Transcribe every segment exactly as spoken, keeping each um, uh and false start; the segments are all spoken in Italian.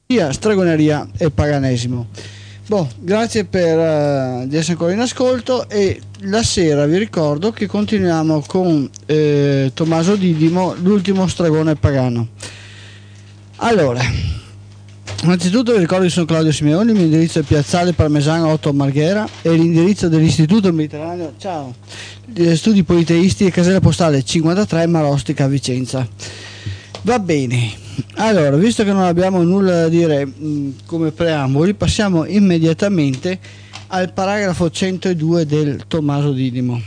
stregoneria e paganesimo. Boh, grazie per uh, di essere ancora in ascolto, e la sera vi ricordo che continuiamo con eh, Tommaso Didimo, l'ultimo stregone pagano. Allora, innanzitutto vi ricordo che sono Claudio Simeoni, il mio indirizzo è Piazzale Parmesano otto Marghera, e l'indirizzo dell'Istituto Mediterraneo, ciao, Studi Politeisti, e casella postale cinquantatré Marostica, Vicenza. Va bene, allora, visto che non abbiamo nulla da dire mh, come preamboli, passiamo immediatamente al paragrafo centodue del Tommaso Didimo.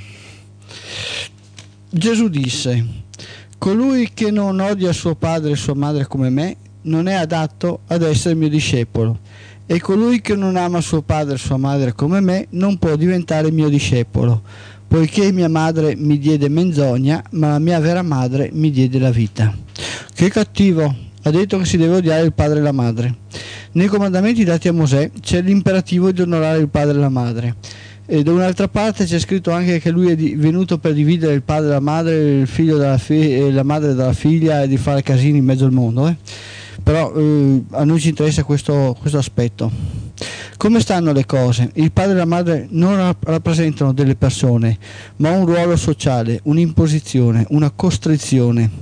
Gesù disse: colui che non odia suo padre e sua madre come me non è adatto ad essere mio discepolo, e colui che non ama suo padre e sua madre come me non può diventare mio discepolo, poiché mia madre mi diede menzogna, ma la mia vera madre mi diede la vita. Che cattivo! Ha detto che si deve odiare il padre e la madre. Nei comandamenti dati a Mosè c'è l'imperativo di onorare il padre e la madre, e da un'altra parte c'è scritto anche che lui è venuto per dividere il padre e la madre, il figlio dalla fi- e la madre dalla figlia, e di fare casini in mezzo al mondo, eh? Però eh, a noi ci interessa questo, questo aspetto. Come stanno le cose? Il padre e la madre non rappresentano delle persone, ma un ruolo sociale, un'imposizione, una costrizione.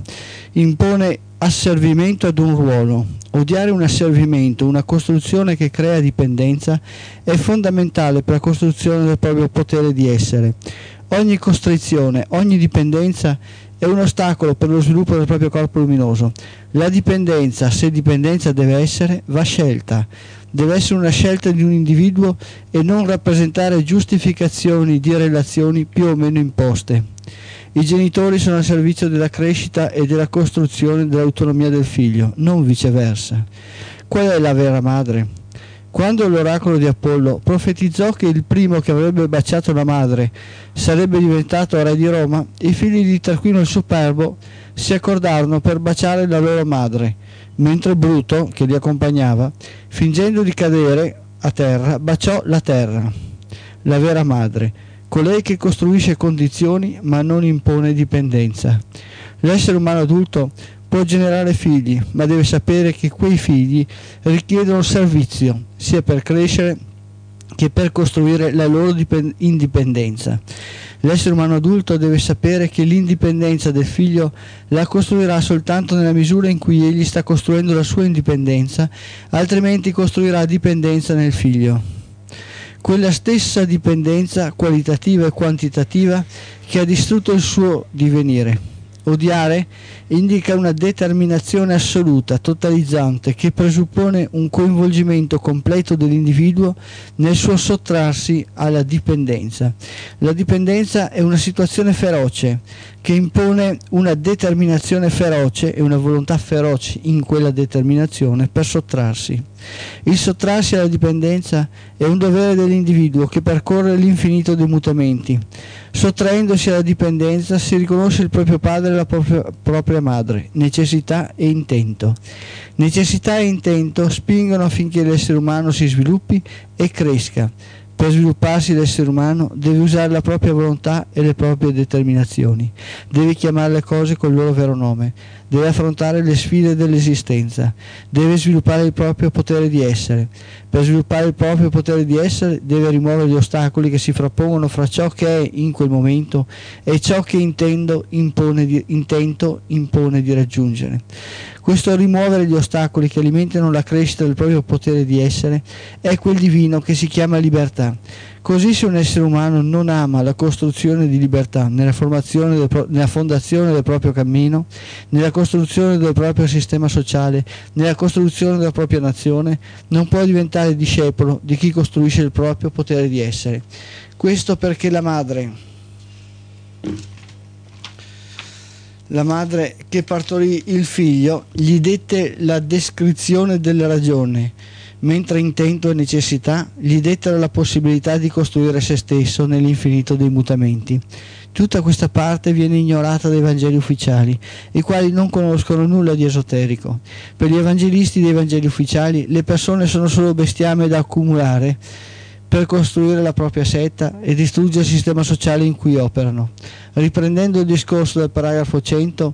Impone asservimento ad un ruolo. Odiare un asservimento, una costruzione che crea dipendenza, è fondamentale per la costruzione del proprio potere di essere. Ogni costrizione, ogni dipendenza è un ostacolo per lo sviluppo del proprio corpo luminoso. La dipendenza, se dipendenza deve essere, va scelta. Deve essere una scelta di un individuo e non rappresentare giustificazioni di relazioni più o meno imposte. I genitori sono al servizio della crescita e della costruzione dell'autonomia del figlio, non viceversa. Qual è la vera madre? Quando l'oracolo di Apollo profetizzò che il primo che avrebbe baciato la madre sarebbe diventato re di Roma, i figli di Tarquino il Superbo si accordarono per baciare la loro madre, mentre Bruto, che li accompagnava, fingendo di cadere a terra, baciò la terra. La vera madre, colei che costruisce condizioni ma non impone dipendenza. L'essere umano adulto può generare figli, ma deve sapere che quei figli richiedono servizio, sia per crescere che per costruire la loro dipend- indipendenza. L'essere umano adulto deve sapere che l'indipendenza del figlio la costruirà soltanto nella misura in cui egli sta costruendo la sua indipendenza, altrimenti costruirà dipendenza nel figlio. Quella stessa dipendenza qualitativa e quantitativa che ha distrutto il suo divenire. Odiare indica una determinazione assoluta, totalizzante, che presuppone un coinvolgimento completo dell'individuo nel suo sottrarsi alla dipendenza. La dipendenza è una situazione feroce che impone una determinazione feroce e una volontà feroce in quella determinazione per sottrarsi. Il sottrarsi alla dipendenza è un dovere dell'individuo che percorre l'infinito dei mutamenti. Sottraendosi alla dipendenza si riconosce il proprio padre e la propria, propria madre, necessità e intento. Necessità e intento spingono affinché l'essere umano si sviluppi e cresca. Per svilupparsi l'essere umano deve usare la propria volontà e le proprie determinazioni, deve chiamare le cose col loro vero nome, deve affrontare le sfide dell'esistenza, deve sviluppare il proprio potere di essere. Per sviluppare il proprio potere di essere deve rimuovere gli ostacoli che si frappongono fra ciò che è in quel momento e ciò che intendo impone di, intento impone di raggiungere. Questo rimuovere gli ostacoli che alimentano la crescita del proprio potere di essere è quel divino che si chiama libertà. Così, se un essere umano non ama la costruzione di libertà nella, formazione del pro- nella fondazione del proprio cammino, nella costruzione del proprio sistema sociale, nella costruzione della propria nazione, non può diventare discepolo di chi costruisce il proprio potere di essere. Questo perché la madre, la madre che partorì il figlio, gli dette la descrizione della ragione, mentre intento e necessità gli dettero la possibilità di costruire se stesso nell'infinito dei mutamenti. Tutta questa parte viene ignorata dai Vangeli ufficiali, i quali non conoscono nulla di esoterico. Per gli evangelisti dei Vangeli ufficiali le persone sono solo bestiame da accumulare per costruire la propria setta e distruggere il sistema sociale in cui operano. Riprendendo il discorso del paragrafo cento,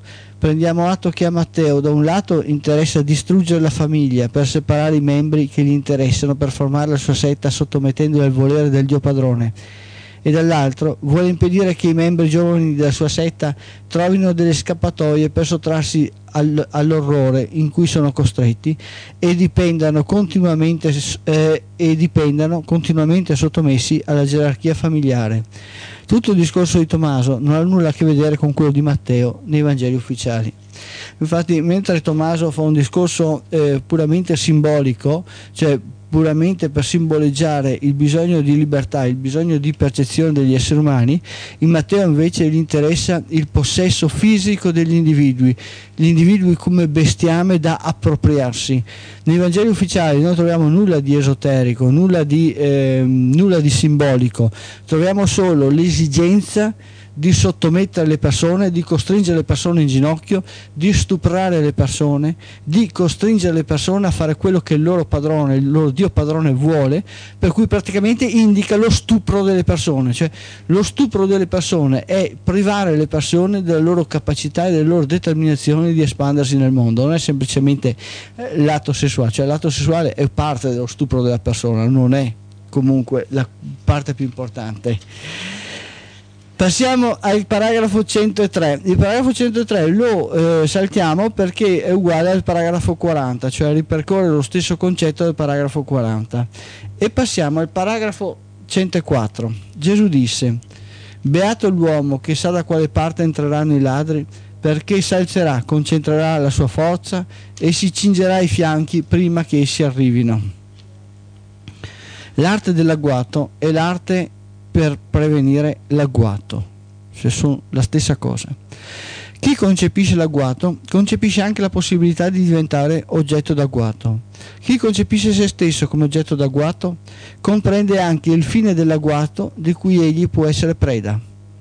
Prendiamo atto che a Matteo da un lato interessa distruggere la famiglia per separare i membri che gli interessano per formare la sua setta sottomettendola al volere del Dio padrone, e dall'altro vuole impedire che i membri giovani della sua setta trovino delle scappatoie per sottrarsi al, all'orrore in cui sono costretti e dipendano continuamente, eh, e dipendano continuamente sottomessi alla gerarchia familiare. Tutto il discorso di Tommaso non ha nulla a che vedere con quello di Matteo nei Vangeli ufficiali. Infatti, mentre Tommaso fa un discorso eh, puramente simbolico, cioè puramente per simboleggiare il bisogno di libertà, il bisogno di percezione degli esseri umani, in Matteo invece gli interessa il possesso fisico degli individui, gli individui come bestiame da appropriarsi. Nei Vangeli ufficiali non troviamo nulla di esoterico, nulla di, eh, nulla di simbolico, troviamo solo l'esigenza di sottomettere le persone, di costringere le persone in ginocchio, di stuprare le persone, di costringere le persone a fare quello che il loro padrone, il loro Dio padrone vuole, per cui praticamente indica lo stupro delle persone. Cioè lo stupro delle persone è privare le persone della loro capacità e della loro determinazione di espandersi nel mondo, non è semplicemente l'atto sessuale, cioè l'atto sessuale è parte dello stupro della persona, non è comunque la parte più importante. Passiamo al paragrafo centotré. Il paragrafo centotré lo eh, saltiamo perché è uguale al paragrafo quaranta, cioè ripercorre lo stesso concetto del paragrafo quaranta. E passiamo al paragrafo centoquattro. Gesù disse: beato l'uomo che sa da quale parte entreranno i ladri, perché s'alzerà, concentrerà la sua forza e si cingerà i fianchi prima che essi arrivino. L'arte dell'agguato è l'arte per prevenire l'agguato, cioè sono la stessa cosa. Chi concepisce l'agguato concepisce anche la possibilità di diventare oggetto d'agguato. Chi concepisce se stesso come oggetto d'agguato comprende anche il fine dell'agguato di cui egli può essere preda.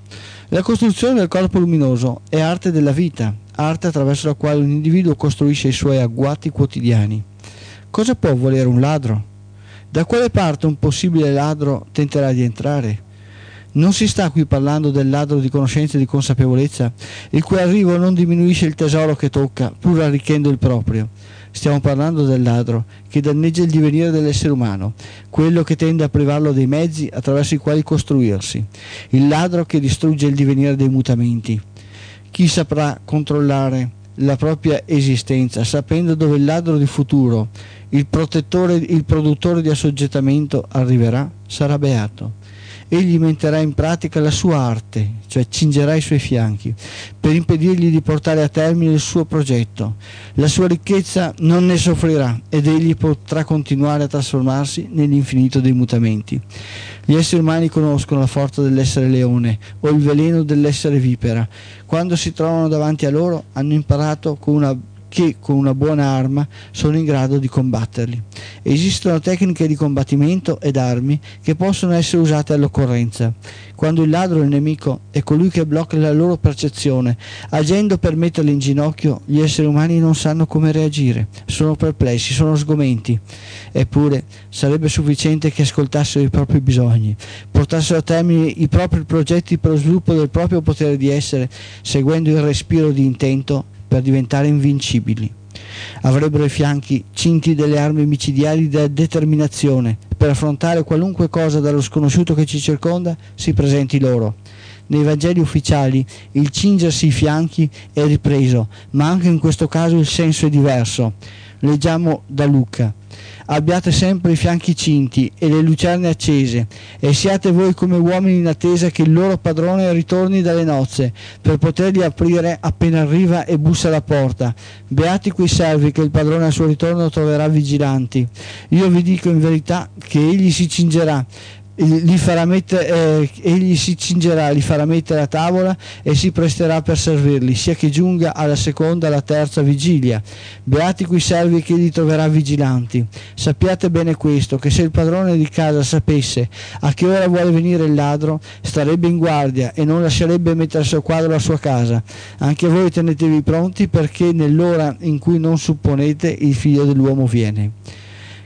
La costruzione del corpo luminoso è arte della vita, arte attraverso la quale un individuo costruisce i suoi agguati quotidiani. Cosa può volere un ladro? Da quale parte un possibile ladro tenterà di entrare? Non si sta qui parlando del ladro di conoscenza e di consapevolezza, il cui arrivo non diminuisce il tesoro che tocca, pur arricchendo il proprio. Stiamo parlando del ladro che danneggia il divenire dell'essere umano, quello che tende a privarlo dei mezzi attraverso i quali costruirsi, il ladro che distrugge il divenire dei mutamenti. Chi saprà controllare la propria esistenza, sapendo dove il ladro di futuro, il protettore, il produttore di assoggettamento arriverà, sarà beato. Egli metterà in pratica la sua arte, cioè cingerà i suoi fianchi, per impedirgli di portare a termine il suo progetto. La sua ricchezza non ne soffrirà ed egli potrà continuare a trasformarsi nell'infinito dei mutamenti. Gli esseri umani conoscono la forza dell'essere leone o il veleno dell'essere vipera. Quando si trovano davanti a loro hanno imparato con una che con una buona arma sono in grado di combatterli. Esistono tecniche di combattimento ed armi che possono essere usate all'occorrenza. Quando il ladro, il nemico, è colui che blocca la loro percezione, agendo per metterli in ginocchio, gli esseri umani non sanno come reagire, sono perplessi, sono sgomenti. Eppure sarebbe sufficiente che ascoltassero i propri bisogni, portassero a termine i propri progetti per lo sviluppo del proprio potere di essere, seguendo il respiro di intento per diventare invincibili. Avrebbero i fianchi cinti delle armi micidiali della determinazione per affrontare qualunque cosa dallo sconosciuto che ci circonda si presenti loro. Nei Vangeli ufficiali il cingersi i fianchi è ripreso, ma anche in questo caso il senso è diverso. Leggiamo da Luca: abbiate sempre i fianchi cinti e le lucerne accese, e siate voi come uomini in attesa che il loro padrone ritorni dalle nozze, per potergli aprire appena arriva e bussa alla porta. Beati quei servi che il padrone al suo ritorno troverà vigilanti. Io vi dico in verità che egli si cingerà, Li farà mettere, eh, egli si cingerà, li farà mettere a tavola e si presterà per servirli, sia che giunga alla seconda, alla terza vigilia. Beati quei servi che li troverà vigilanti. Sappiate bene questo, che se il padrone di casa sapesse a che ora vuole venire il ladro, starebbe in guardia e non lascerebbe mettersi a quadro la sua casa. Anche voi tenetevi pronti, perché nell'ora in cui non supponete il figlio dell'uomo viene.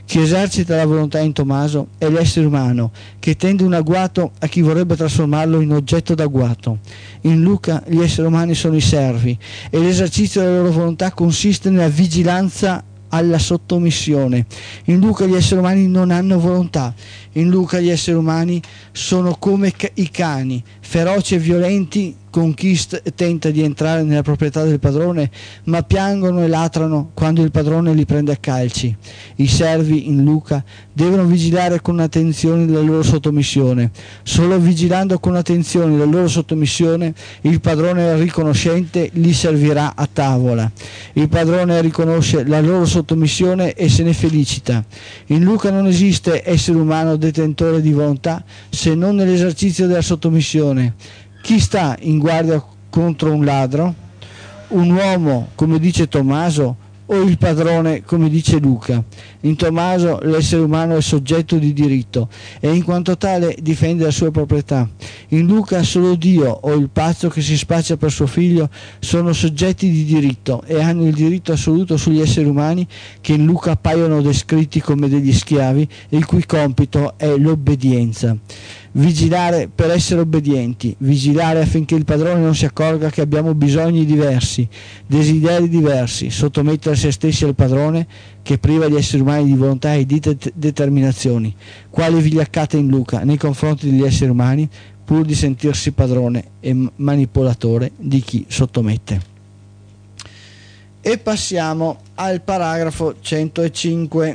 Chi esercita la volontà in Tommaso è l'essere umano che tende un agguato a chi vorrebbe trasformarlo in oggetto d'agguato. In Luca gli esseri umani sono i servi e l'esercizio della loro volontà consiste nella vigilanza alla sottomissione. In Luca gli esseri umani non hanno volontà. In Luca gli esseri umani sono come i cani, feroci e violenti con chi tenta di entrare nella proprietà del padrone, ma piangono e latrano quando il padrone li prende a calci. I servi in Luca devono vigilare con attenzione la loro sottomissione. Solo vigilando con attenzione la loro sottomissione il padrone riconoscente li servirà a tavola. Il padrone riconosce la loro sottomissione e se ne felicita. In Luca non esiste essere umano detentore di volontà se non nell'esercizio della sottomissione. Chi sta in guardia contro un ladro? Un uomo, come dice Tommaso, o il padrone, come dice Luca? In Tommaso l'essere umano è soggetto di diritto e in quanto tale difende la sua proprietà. In Luca solo Dio o il pazzo che si spaccia per suo figlio sono soggetti di diritto e hanno il diritto assoluto sugli esseri umani che in Luca appaiono descritti come degli schiavi il cui compito è l'obbedienza. Vigilare per essere obbedienti, vigilare affinché il padrone non si accorga che abbiamo bisogni diversi, desideri diversi, sottomettere se stessi al padrone che priva gli esseri umani di volontà e di det- determinazioni, quali vigliaccate in Luca nei confronti degli esseri umani pur di sentirsi padrone e manipolatore di chi sottomette. E passiamo al paragrafo centocinque.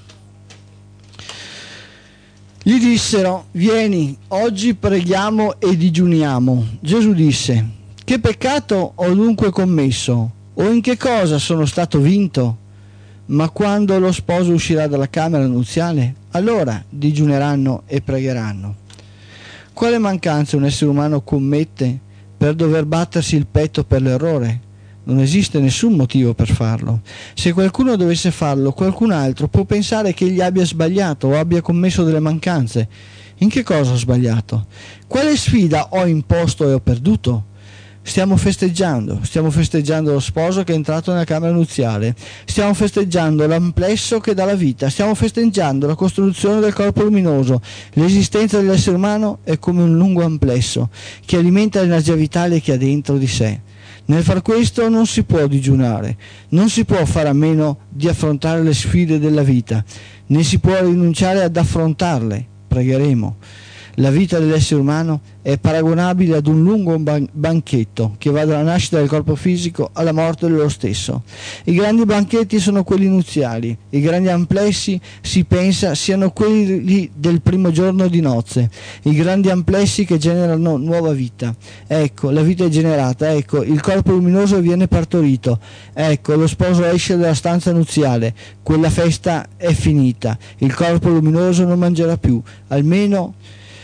Gli dissero: vieni, oggi preghiamo e digiuniamo. Gesù disse: che peccato ho dunque commesso? O in che cosa sono stato vinto? Ma quando lo sposo uscirà dalla camera nuziale, allora digiuneranno e pregheranno. Quale mancanza un essere umano commette per dover battersi il petto per l'errore? Non esiste nessun motivo per farlo. Se qualcuno dovesse farlo, qualcun altro può pensare che egli abbia sbagliato o abbia commesso delle mancanze. In che cosa ho sbagliato? Quale sfida ho imposto e ho perduto? Stiamo festeggiando, stiamo festeggiando lo sposo che è entrato nella camera nuziale, stiamo festeggiando l'amplesso che dà la vita, stiamo festeggiando la costruzione del corpo luminoso. L'esistenza dell'essere umano è come un lungo amplesso che alimenta l'energia vitale che ha dentro di sé. Nel far questo non si può digiunare, non si può fare a meno di affrontare le sfide della vita, né si può rinunciare ad affrontarle. Pregheremo. La vita dell'essere umano è paragonabile ad un lungo ban- banchetto che va dalla nascita del corpo fisico alla morte dello stesso. I grandi banchetti sono quelli nuziali, i grandi amplessi si pensa siano quelli del primo giorno di nozze, i grandi amplessi che generano nuova vita. Ecco, la vita è generata, ecco, il corpo luminoso viene partorito, ecco, lo sposo esce dalla stanza nuziale, quella festa è finita, il corpo luminoso non mangerà più, almeno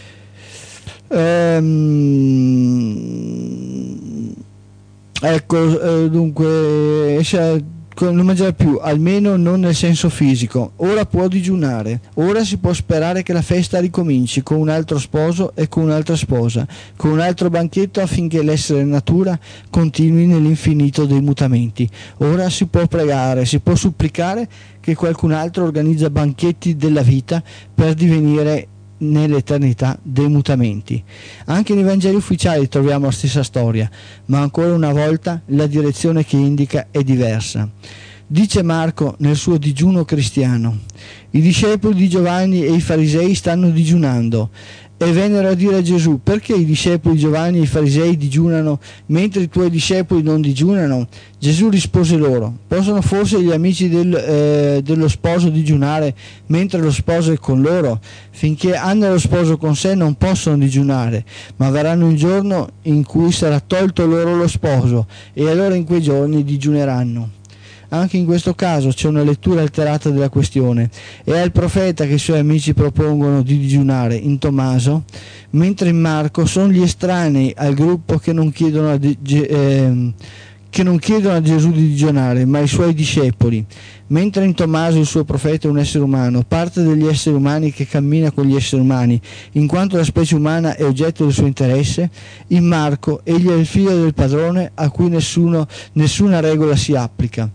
Ehm, ecco, eh, dunque non mangerà più, almeno non nel senso fisico. Ora può digiunare, ora si può sperare che la festa ricominci con un altro sposo e con un'altra sposa, con un altro banchetto affinché l'essere natura continui nell'infinito dei mutamenti. Ora si può pregare, si può supplicare che qualcun altro organizza banchetti della vita per divenire nell'eternità dei mutamenti. Anche nei Vangeli ufficiali troviamo la stessa storia, ma ancora una volta la direzione che indica è diversa. Dice Marco nel suo digiuno cristiano: i discepoli di Giovanni e i farisei stanno digiunando. E vennero a dire a Gesù: perché i discepoli di Giovanni e i farisei digiunano mentre i tuoi discepoli non digiunano? Gesù rispose loro: possono forse gli amici del, eh, dello sposo digiunare mentre lo sposo è con loro? Finché hanno lo sposo con sé non possono digiunare, ma verranno un giorno in cui sarà tolto loro lo sposo, e allora in quei giorni digiuneranno. Anche in questo caso c'è una lettura alterata della questione. È al profeta che i suoi amici propongono di digiunare in Tommaso, mentre in Marco sono gli estranei al gruppo che non chiedono a, eh, che non chiedono a Gesù di digiunare, ma i suoi discepoli. Mentre in Tommaso il suo profeta è un essere umano, parte degli esseri umani che cammina con gli esseri umani, in quanto la specie umana è oggetto del suo interesse, in Marco egli è il figlio del padrone a cui nessuno, nessuna regola si applica.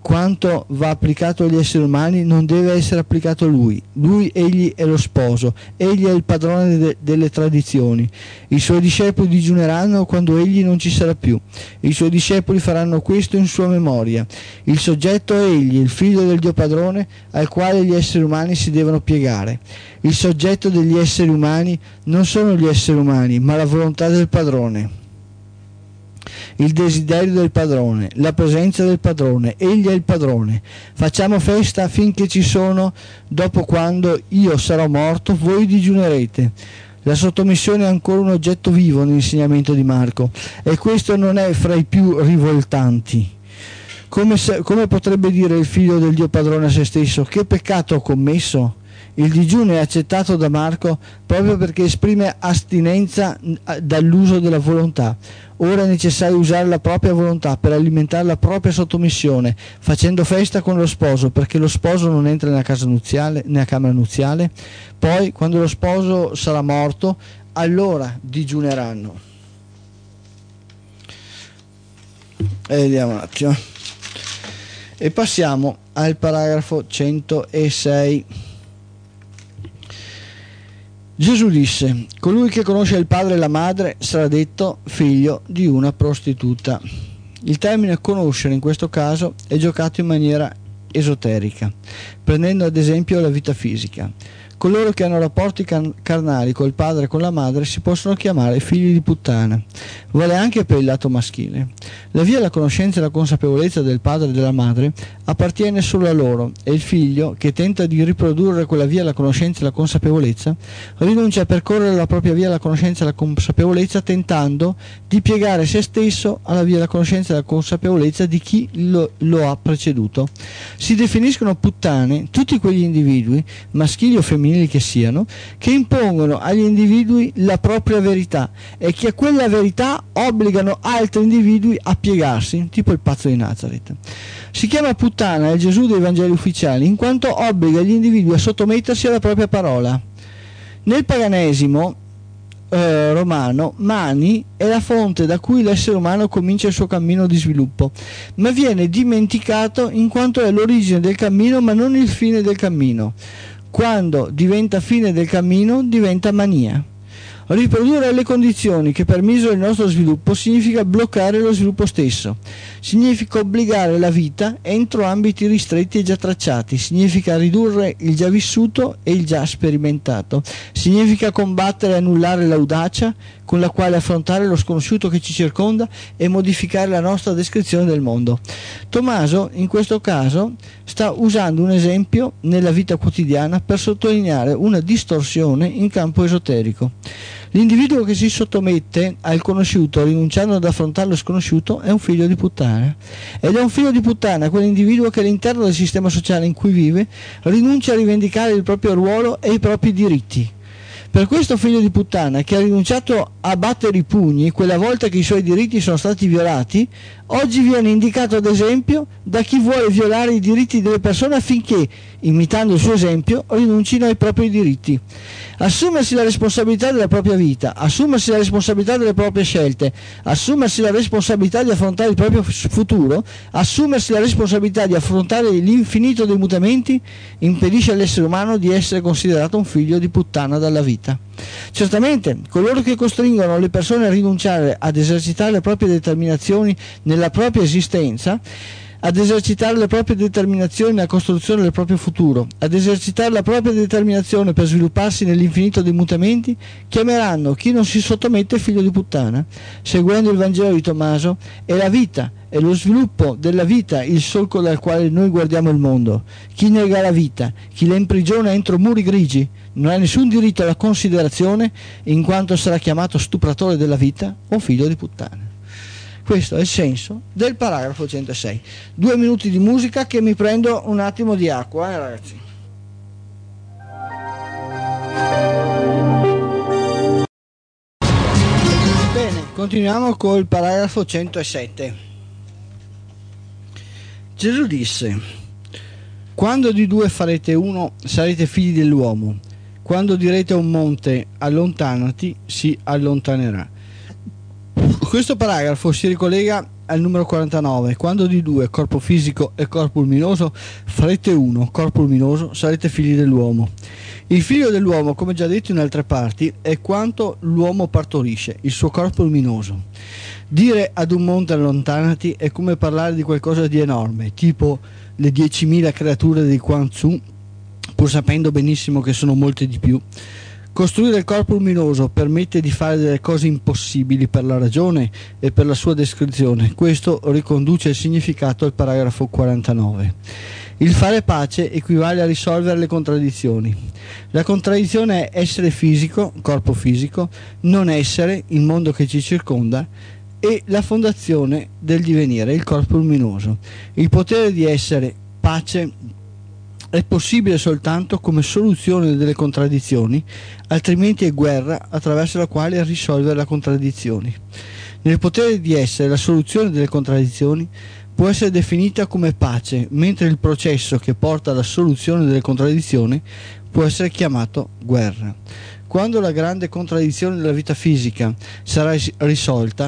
quanto va applicato agli esseri umani non deve essere applicato a lui. Lui, egli è lo sposo, egli è il padrone de- delle tradizioni. I suoi discepoli digiuneranno quando egli non ci sarà più. I suoi discepoli faranno questo in sua memoria. Il soggetto è egli, il figlio del Dio padrone, al quale gli esseri umani si devono piegare. Il soggetto degli esseri umani non sono gli esseri umani, ma la volontà del padrone. Il desiderio del padrone, la presenza del padrone, egli è il padrone. Facciamo festa finché ci sono, dopo quando io sarò morto voi digiunerete. La sottomissione è ancora un oggetto vivo nell'insegnamento di Marco, e questo non è fra i più rivoltanti. Come, se, come potrebbe dire il figlio del Dio padrone a se stesso: che peccato ho commesso? Il digiuno è accettato da Marco proprio perché esprime astinenza dall'uso della volontà. Ora è necessario usare la propria volontà per alimentare la propria sottomissione, facendo festa con lo sposo, perché lo sposo non entra nella casa nuziale, nella camera nuziale. Poi, quando lo sposo sarà morto, allora digiuneranno. E vediamo un attimo. E passiamo al paragrafo centosei. Gesù disse: colui che conosce il padre e la madre sarà detto figlio di una prostituta. Il termine conoscere in questo caso è giocato in maniera esoterica, prendendo ad esempio la vita fisica. Coloro che hanno rapporti carnali col padre e con la madre si possono chiamare figli di puttana. Vale anche per il lato maschile. La via alla conoscenza e alla consapevolezza del padre e della madre appartiene solo a loro, e il figlio, che tenta di riprodurre quella via alla conoscenza e alla consapevolezza, rinuncia a percorrere la propria via alla conoscenza e alla consapevolezza, tentando di piegare se stesso alla via alla conoscenza e alla consapevolezza di chi lo, lo ha preceduto. Si definiscono puttane tutti quegli individui, maschili o femminili che siano, che impongono agli individui la propria verità e che a quella verità obbligano altri individui a piegarsi, tipo il pazzo di Nazareth. Si chiama puttana il Gesù dei Vangeli ufficiali in quanto obbliga gli individui a sottomettersi alla propria parola. Nel paganesimo eh, romano, Mani è la fonte da cui l'essere umano comincia il suo cammino di sviluppo, ma viene dimenticato in quanto è l'origine del cammino ma non il fine del cammino. Quando diventa fine del cammino, diventa mania. Riprodurre le condizioni che permisero il nostro sviluppo significa bloccare lo sviluppo stesso. Significa obbligare la vita entro ambiti ristretti e già tracciati. Significa ridurre il già vissuto e il già sperimentato. Significa combattere e annullare l'audacia con la quale affrontare lo sconosciuto che ci circonda e modificare la nostra descrizione del mondo. Tommaso, in questo caso, sta usando un esempio nella vita quotidiana per sottolineare una distorsione in campo esoterico. L'individuo che si sottomette al conosciuto rinunciando ad affrontare lo sconosciuto è un figlio di puttana, ed è un figlio di puttana quell'individuo che all'interno del sistema sociale in cui vive rinuncia a rivendicare il proprio ruolo e i propri diritti. Per questo figlio di puttana, che ha rinunciato a battere i pugni quella volta che i suoi diritti sono stati violati, oggi viene indicato ad esempio da chi vuole violare i diritti delle persone affinché, imitando il suo esempio, rinuncino ai propri diritti. Assumersi la responsabilità della propria vita, assumersi la responsabilità delle proprie scelte, assumersi la responsabilità di affrontare il proprio futuro, assumersi la responsabilità di affrontare l'infinito dei mutamenti, impedisce all'essere umano di essere considerato un figlio di puttana dalla vita. Certamente, coloro che costringono le persone a rinunciare ad esercitare le proprie determinazioni nella propria esistenza, ad esercitare le proprie determinazioni nella costruzione del proprio futuro, ad esercitare la propria determinazione per svilupparsi nell'infinito dei mutamenti, chiameranno chi non si sottomette figlio di puttana. Seguendo il Vangelo di Tommaso, è la vita, è lo sviluppo della vita il solco dal quale noi guardiamo il mondo. Chi nega la vita, chi la imprigiona entro muri grigi, non ha nessun diritto alla considerazione, in quanto sarà chiamato stupratore della vita o figlio di puttana. Questo è il senso del paragrafo centosei. Due minuti di musica che mi prendo un attimo di acqua, eh, ragazzi. Bene, continuiamo col paragrafo centosette. Gesù disse: quando di due farete uno, sarete figli dell'uomo. Quando direte a un monte allontanati, si allontanerà. Questo paragrafo si ricollega al numero quarantanove: quando di due, corpo fisico e corpo luminoso, farete uno, corpo luminoso, sarete figli dell'uomo. Il figlio dell'uomo, come già detto in altre parti, è quanto l'uomo partorisce, il suo corpo luminoso. Dire ad un monte allontanati è come parlare di qualcosa di enorme, tipo le diecimila creature di Quan Tzu, pur sapendo benissimo che sono molte di più. Costruire il corpo luminoso permette di fare delle cose impossibili per la ragione e per la sua descrizione. Questo riconduce il significato al paragrafo quarantanove. Il fare pace equivale a risolvere le contraddizioni. La contraddizione è essere fisico, corpo fisico, non essere, il mondo che ci circonda, e la fondazione del divenire, il corpo luminoso. Il potere di essere pace è possibile soltanto come soluzione delle contraddizioni, altrimenti è guerra attraverso la quale risolvere le contraddizioni. Nel potere di essere, la soluzione delle contraddizioni può essere definita come pace, mentre il processo che porta alla soluzione delle contraddizioni può essere chiamato guerra. Quando la grande contraddizione della vita fisica sarà risolta,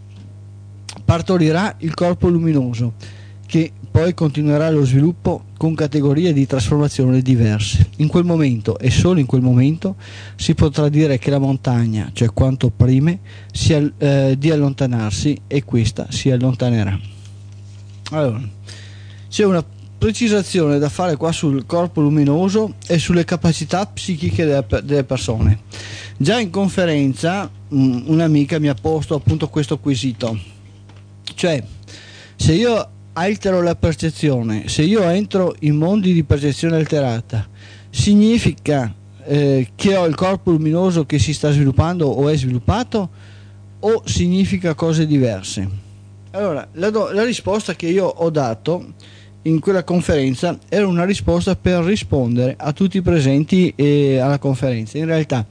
partorirà il corpo luminoso, che poi continuerà lo sviluppo con categorie di trasformazione diverse. In quel momento, e solo in quel momento, si potrà dire che la montagna, cioè quanto opprime, sia eh, di allontanarsi, e questa si allontanerà. Allora, c'è una precisazione da fare qua sul corpo luminoso e sulle capacità psichiche delle, delle persone. Già in conferenza mh, un'amica mi ha posto appunto questo quesito, cioè se io altero la percezione, se io entro in mondi di percezione alterata, significa eh, che ho il corpo luminoso che si sta sviluppando o è sviluppato, o significa cose diverse? Allora, la, do, la risposta che io ho dato in quella conferenza era una risposta per rispondere a tutti i presenti eh, alla conferenza. In realtà,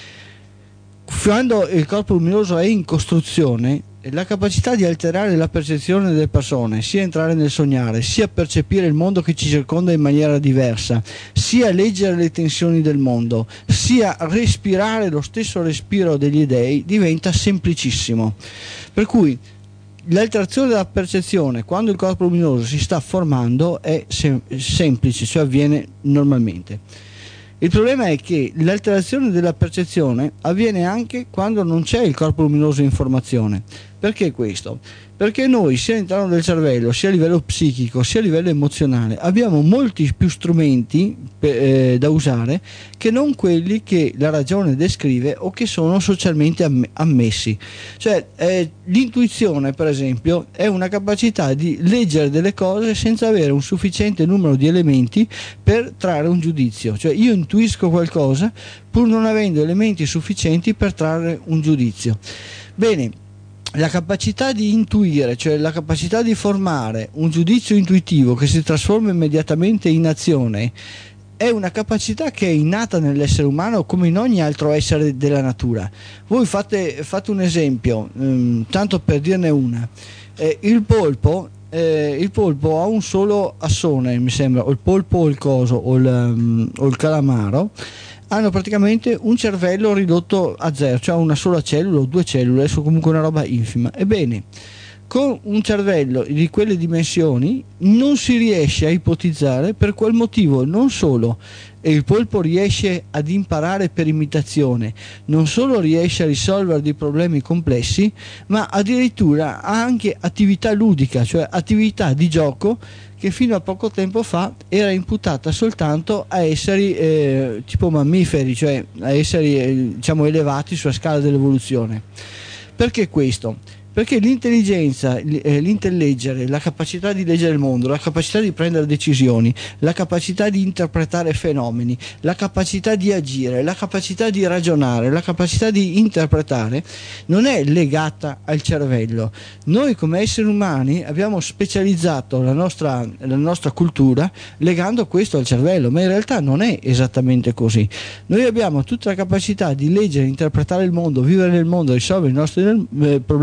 quando il corpo luminoso è in costruzione, la capacità di alterare la percezione delle persone, sia entrare nel sognare, sia percepire il mondo che ci circonda in maniera diversa, sia leggere le tensioni del mondo, sia respirare lo stesso respiro degli dei, diventa semplicissimo. Per cui l'alterazione della percezione, quando il corpo luminoso si sta formando, è sem- semplice, cioè avviene normalmente. Il problema è che l'alterazione della percezione avviene anche quando non c'è il corpo luminoso in formazione. Perché questo? Perché noi, sia all'interno del cervello, sia a livello psichico, sia a livello emozionale, abbiamo molti più strumenti eh, da usare che non quelli che la ragione descrive o che sono socialmente amm- ammessi. Cioè, eh, l'intuizione, per esempio, è una capacità di leggere delle cose senza avere un sufficiente numero di elementi per trarre un giudizio. Cioè, io intuisco qualcosa pur non avendo elementi sufficienti per trarre un giudizio. Bene, la capacità di intuire, cioè la capacità di formare un giudizio intuitivo che si trasforma immediatamente in azione, è una capacità che è innata nell'essere umano come in ogni altro essere della natura. Voi fate, fate un esempio, ehm, tanto per dirne una. Eh, il polpo eh, il polpo ha un solo assone, mi sembra, o il polpo o il coso o il, um, o il calamaro hanno praticamente un cervello ridotto a zero, cioè una sola cellula o due cellule, sono comunque una roba infima. Ebbene, con un cervello di quelle dimensioni non si riesce a ipotizzare per qual motivo non solo il polpo riesce ad imparare per imitazione, non solo riesce a risolvere dei problemi complessi, ma addirittura ha anche attività ludica, cioè attività di gioco che fino a poco tempo fa era imputata soltanto a esseri eh, tipo mammiferi, cioè a esseri eh, diciamo elevati sulla scala dell'evoluzione. Perché questo? Perché l'intelligenza, l'intelleggere, la capacità di leggere il mondo, la capacità di prendere decisioni, la capacità di interpretare fenomeni, la capacità di agire, la capacità di ragionare, la capacità di interpretare non è legata al cervello. Noi come esseri umani abbiamo specializzato la nostra, la nostra cultura legando questo al cervello, ma in realtà non è esattamente così. Noi abbiamo tutta la capacità di leggere, interpretare il mondo, vivere nel mondo, risolvere i nostri eh, problemi nel mondo,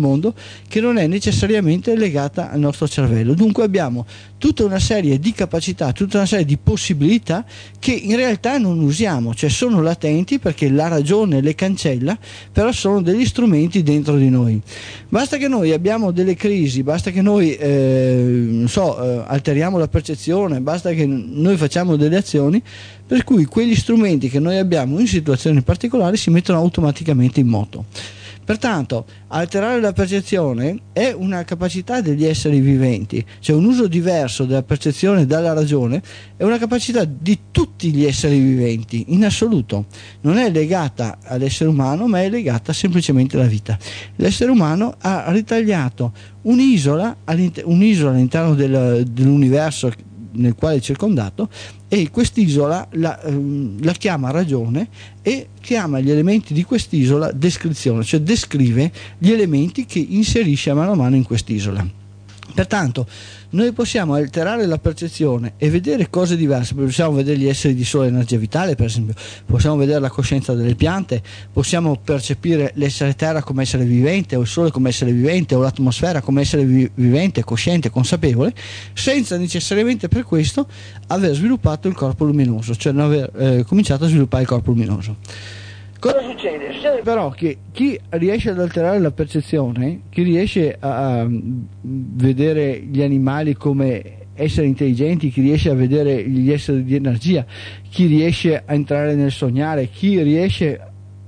mondo che non è necessariamente legata al nostro cervello. Dunque abbiamo tutta una serie di capacità, tutta una serie di possibilità che in realtà non usiamo, cioè sono latenti perché la ragione le cancella, però sono degli strumenti dentro di noi. Basta che noi abbiamo delle crisi, basta che noi eh, non so, eh, alteriamo la percezione, basta che noi facciamo delle azioni per cui quegli strumenti che noi abbiamo in situazioni particolari si mettono automaticamente in moto. Pertanto alterare la percezione è una capacità degli esseri viventi, cioè un uso diverso della percezione dalla ragione è una capacità di tutti gli esseri viventi in assoluto, non è legata all'essere umano ma è legata semplicemente alla vita. L'essere umano ha ritagliato un'isola, un'isola all'interno del, dell'universo nel quale è circondato, e quest'isola la, ehm, la chiama ragione e chiama gli elementi di quest'isola descrizione, cioè descrive gli elementi che inserisce a mano a mano in quest'isola. Pertanto noi possiamo alterare la percezione e vedere cose diverse, possiamo vedere gli esseri di sole energia vitale, per esempio, possiamo vedere la coscienza delle piante, possiamo percepire l'essere terra come essere vivente, o il sole come essere vivente, o l'atmosfera come essere vi- vivente, cosciente, consapevole, senza necessariamente per questo aver sviluppato il corpo luminoso, cioè non aver eh, cominciato a sviluppare il corpo luminoso. Cosa succede? Succede però che chi riesce ad alterare la percezione, chi riesce a, a vedere gli animali come esseri intelligenti, chi riesce a vedere gli esseri di energia, chi riesce a entrare nel sognare, chi riesce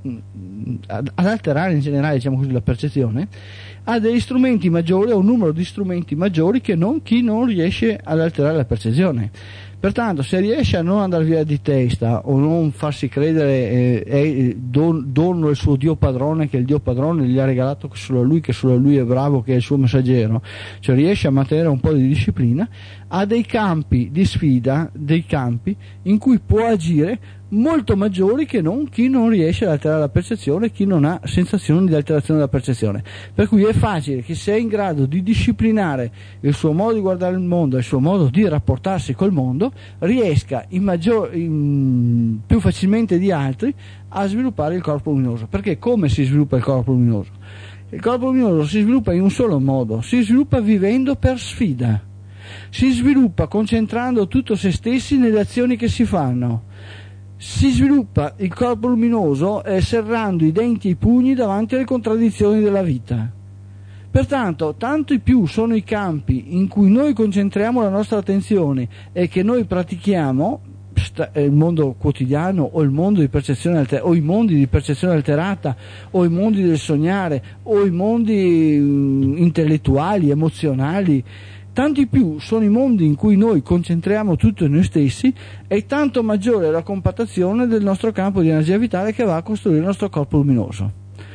ad, ad alterare in generale, diciamo così, la percezione, ha degli strumenti maggiori, ha un numero di strumenti maggiori che non chi non riesce ad alterare la percezione. Pertanto, se riesce a non andare via di testa o non farsi credere eh, è don, dono il suo Dio padrone, che il Dio padrone gli ha regalato solo a lui, che solo lui è bravo, che è il suo messaggero, cioè riesce a mantenere un po' di disciplina, ha dei campi di sfida, dei campi in cui può agire molto maggiori che non chi non riesce ad alterare la percezione, chi non ha sensazioni di alterazione della percezione. Per cui è facile che se è in grado di disciplinare il suo modo di guardare il mondo, il suo modo di rapportarsi col mondo, riesca in maggior, in, più facilmente di altri a sviluppare il corpo luminoso. Perché come si sviluppa il corpo luminoso? Il corpo luminoso si sviluppa in un solo modo, si sviluppa vivendo per sfida, si sviluppa concentrando tutto se stessi nelle azioni che si fanno. Si sviluppa il corpo luminoso eh, serrando i denti e i pugni davanti alle contraddizioni della vita. Pertanto, tanto più sono i campi in cui noi concentriamo la nostra attenzione e che noi pratichiamo, sta, eh, il mondo quotidiano o il mondo di percezione alter- o i mondi di percezione alterata o i mondi del sognare o i mondi mh, intellettuali, emozionali, tanti più sono i mondi in cui noi concentriamo tutto in noi stessi e tanto maggiore è la compattazione del nostro campo di energia vitale che va a costruire il nostro corpo luminoso.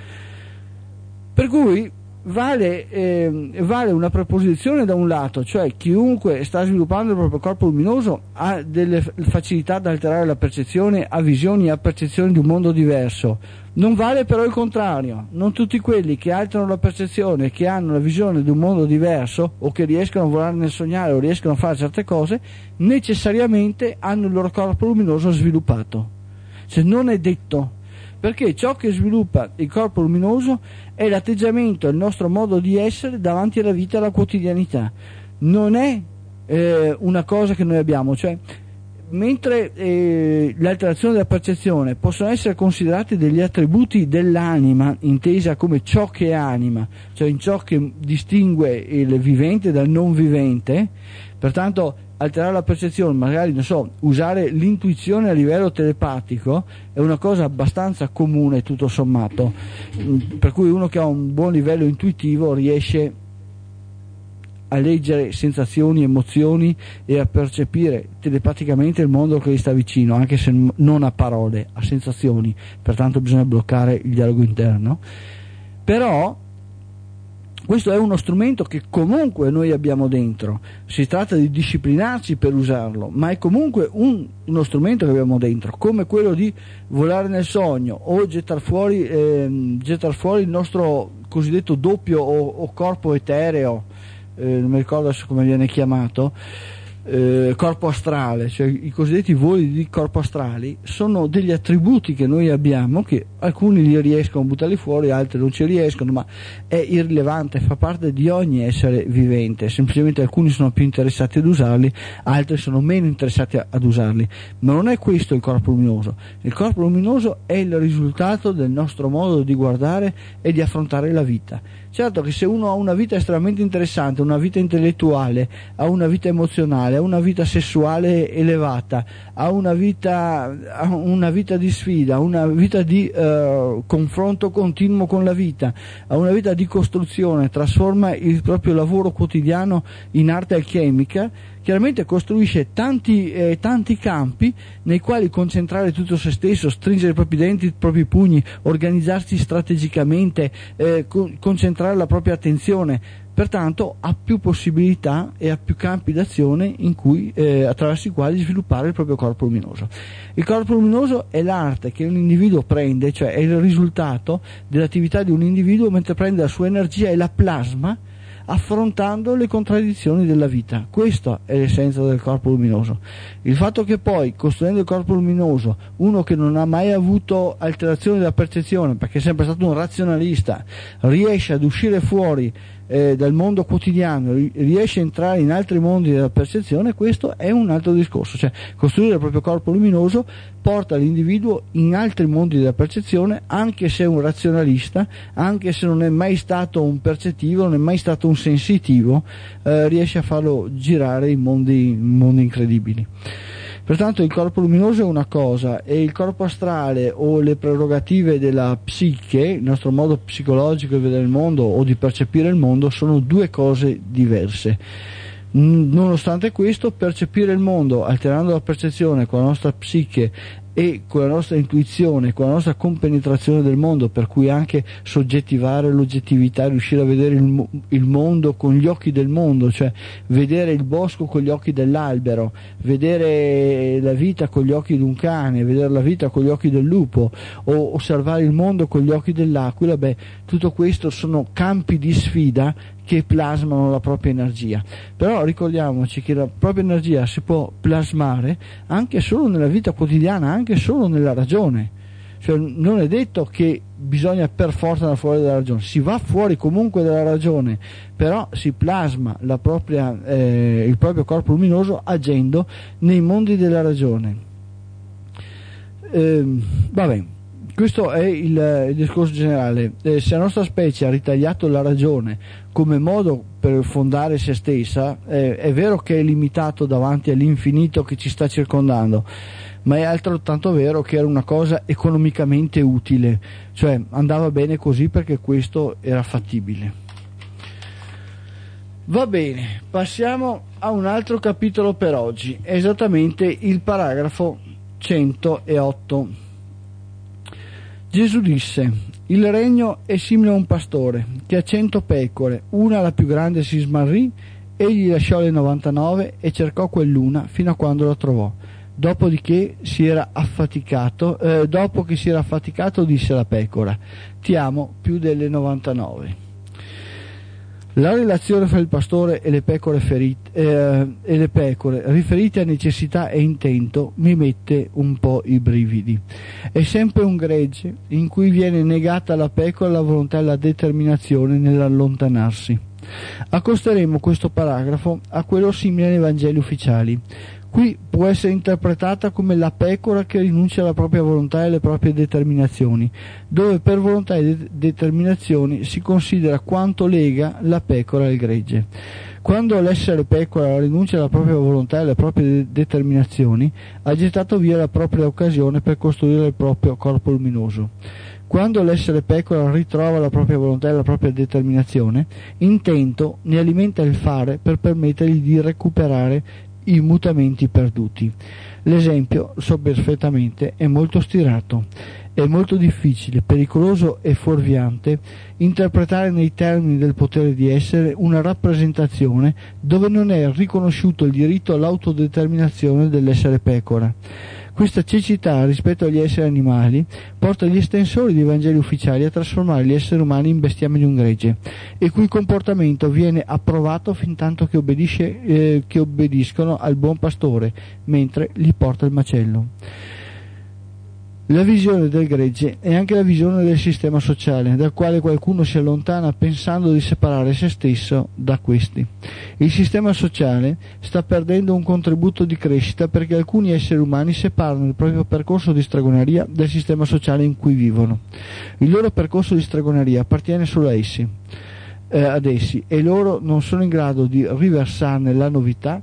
Per cui vale, eh, vale una proposizione da un lato, cioè chiunque sta sviluppando il proprio corpo luminoso ha delle facilità ad alterare la percezione, ha visioni, ha percezioni di un mondo diverso. Non vale però il contrario, non tutti quelli che alterano la percezione, che hanno la visione di un mondo diverso o che riescono a volare nel sognare o riescono a fare certe cose, necessariamente hanno il loro corpo luminoso sviluppato. Cioè non è detto, perché ciò che sviluppa il corpo luminoso è l'atteggiamento, il nostro modo di essere davanti alla vita e alla quotidianità. Non è eh, una cosa che noi abbiamo, cioè mentre eh, l'alterazione della percezione possono essere considerati degli attributi dell'anima, intesa come ciò che è anima, cioè in ciò che distingue il vivente dal non vivente, pertanto alterare la percezione, magari non so, usare l'intuizione a livello telepatico è una cosa abbastanza comune tutto sommato, per cui uno che ha un buon livello intuitivo riesce a leggere sensazioni, emozioni e a percepire telepaticamente il mondo che gli sta vicino, anche se non a parole, a sensazioni, pertanto bisogna bloccare il dialogo interno. Però questo è uno strumento che comunque noi abbiamo dentro, si tratta di disciplinarci per usarlo, ma è comunque un, uno strumento che abbiamo dentro, come quello di volare nel sogno o gettar fuori, eh, gettar fuori il nostro cosiddetto doppio o, o corpo etereo, Eh, non mi ricordo adesso come viene chiamato, eh, corpo astrale, cioè i cosiddetti voli di corpo astrali, sono degli attributi che noi abbiamo, che alcuni li riescono a buttarli fuori, altri non ci riescono, ma è irrilevante, fa parte di ogni essere vivente, semplicemente alcuni sono più interessati ad usarli, altri sono meno interessati a, ad usarli, ma non è questo il corpo luminoso. Il corpo luminoso è il risultato del nostro modo di guardare e di affrontare la vita. Certo che se uno ha una vita estremamente interessante, una vita intellettuale, ha una vita emozionale, ha una vita sessuale elevata, ha una vita, ha una vita di sfida, una vita di eh, confronto continuo con la vita, ha una vita di costruzione, trasforma il proprio lavoro quotidiano in arte alchemica, chiaramente costruisce tanti, eh, tanti campi nei quali concentrare tutto se stesso, stringere i propri denti, i propri pugni, organizzarsi strategicamente, eh, co- concentrare la propria attenzione, pertanto ha più possibilità e ha più campi d'azione in cui, eh, attraverso i quali sviluppare il proprio corpo luminoso. Il corpo luminoso è l'arte che un individuo prende, cioè è il risultato dell'attività di un individuo mentre prende la sua energia e la plasma affrontando le contraddizioni della vita. Questa è l'essenza del corpo luminoso. Il fatto che poi, costruendo il corpo luminoso, uno che non ha mai avuto alterazioni della percezione, perché è sempre stato un razionalista, riesce ad uscire fuori eh, dal mondo quotidiano, riesce a entrare in altri mondi della percezione, questo è un altro discorso. Cioè, costruire il proprio corpo luminoso porta l'individuo in altri mondi della percezione, anche se è un razionalista, anche se non è mai stato un percettivo, non è mai stato un sensitivo, eh, riesce a farlo girare in mondi, in mondi incredibili. Pertanto il corpo luminoso è una cosa e il corpo astrale o le prerogative della psiche, il nostro modo psicologico di vedere il mondo o di percepire il mondo, sono due cose diverse. Nonostante questo, percepire il mondo alterando la percezione con la nostra psiche e con la nostra intuizione, con la nostra compenetrazione del mondo, per cui anche soggettivare l'oggettività, riuscire a vedere il, il mondo con gli occhi del mondo, cioè vedere il bosco con gli occhi dell'albero, vedere la vita con gli occhi di un cane, vedere la vita con gli occhi del lupo, o osservare il mondo con gli occhi dell'aquila. Beh, tutto questo sono campi di sfida che plasmano la propria energia. Però ricordiamoci che la propria energia si può plasmare anche solo nella vita quotidiana, anche solo nella ragione. Cioè, non è detto che bisogna per forza andare fuori dalla ragione, si va fuori comunque dalla ragione, però si plasma la propria, eh, il proprio corpo luminoso agendo nei mondi della ragione. Eh, va bene. Questo è il, il discorso generale. Eh, se la nostra specie ha ritagliato la ragione come modo per fondare se stessa, eh, è vero che è limitato davanti all'infinito che ci sta circondando, ma è altrettanto vero che era una cosa economicamente utile, cioè andava bene così perché questo era fattibile. Va bene, passiamo a un altro capitolo per oggi, esattamente il paragrafo centootto. Gesù disse: il regno è simile a un pastore che ha cento pecore, una la più grande si smarrì, egli lasciò le novantanove e cercò quell'una fino a quando la trovò. Dopodiché si era affaticato, eh, dopo che si era affaticato disse alla pecora: ti amo più delle novantanove. La relazione fra il pastore e le pecore ferite, eh, e le pecore riferite a necessità e intento mi mette un po' i brividi. È sempre un gregge in cui viene negata alla pecora la volontà e la determinazione nell'allontanarsi. Accosteremo questo paragrafo a quello simile nei Vangeli ufficiali. Qui può essere interpretata come la pecora che rinuncia alla propria volontà e alle proprie determinazioni, dove per volontà e de- determinazioni si considera quanto lega la pecora al gregge. Quando l'essere pecora rinuncia alla propria volontà e alle proprie de- determinazioni, ha gettato via la propria occasione per costruire il proprio corpo luminoso. Quando l'essere pecora ritrova la propria volontà e la propria determinazione, intento ne alimenta il fare per permettergli di recuperare i mutamenti perduti. L'esempio, so perfettamente, è molto stirato. È molto difficile, pericoloso e fuorviante interpretare nei termini del potere di essere una rappresentazione dove non è riconosciuto il diritto all'autodeterminazione dell'essere pecora. Questa cecità rispetto agli esseri animali porta gli estensori dei Vangeli ufficiali a trasformare gli esseri umani in bestiame di un gregge, il cui comportamento viene approvato fin tanto che, obbedisce, eh, che obbediscono al buon pastore, mentre li porta il macello. La visione del gregge è anche la visione del sistema sociale, dal quale qualcuno si allontana pensando di separare se stesso da questi. Il sistema sociale sta perdendo un contributo di crescita perché alcuni esseri umani separano il proprio percorso di stregoneria dal sistema sociale in cui vivono. Il loro percorso di stregoneria appartiene solo a essi, eh, ad essi e loro non sono in grado di riversarne la novità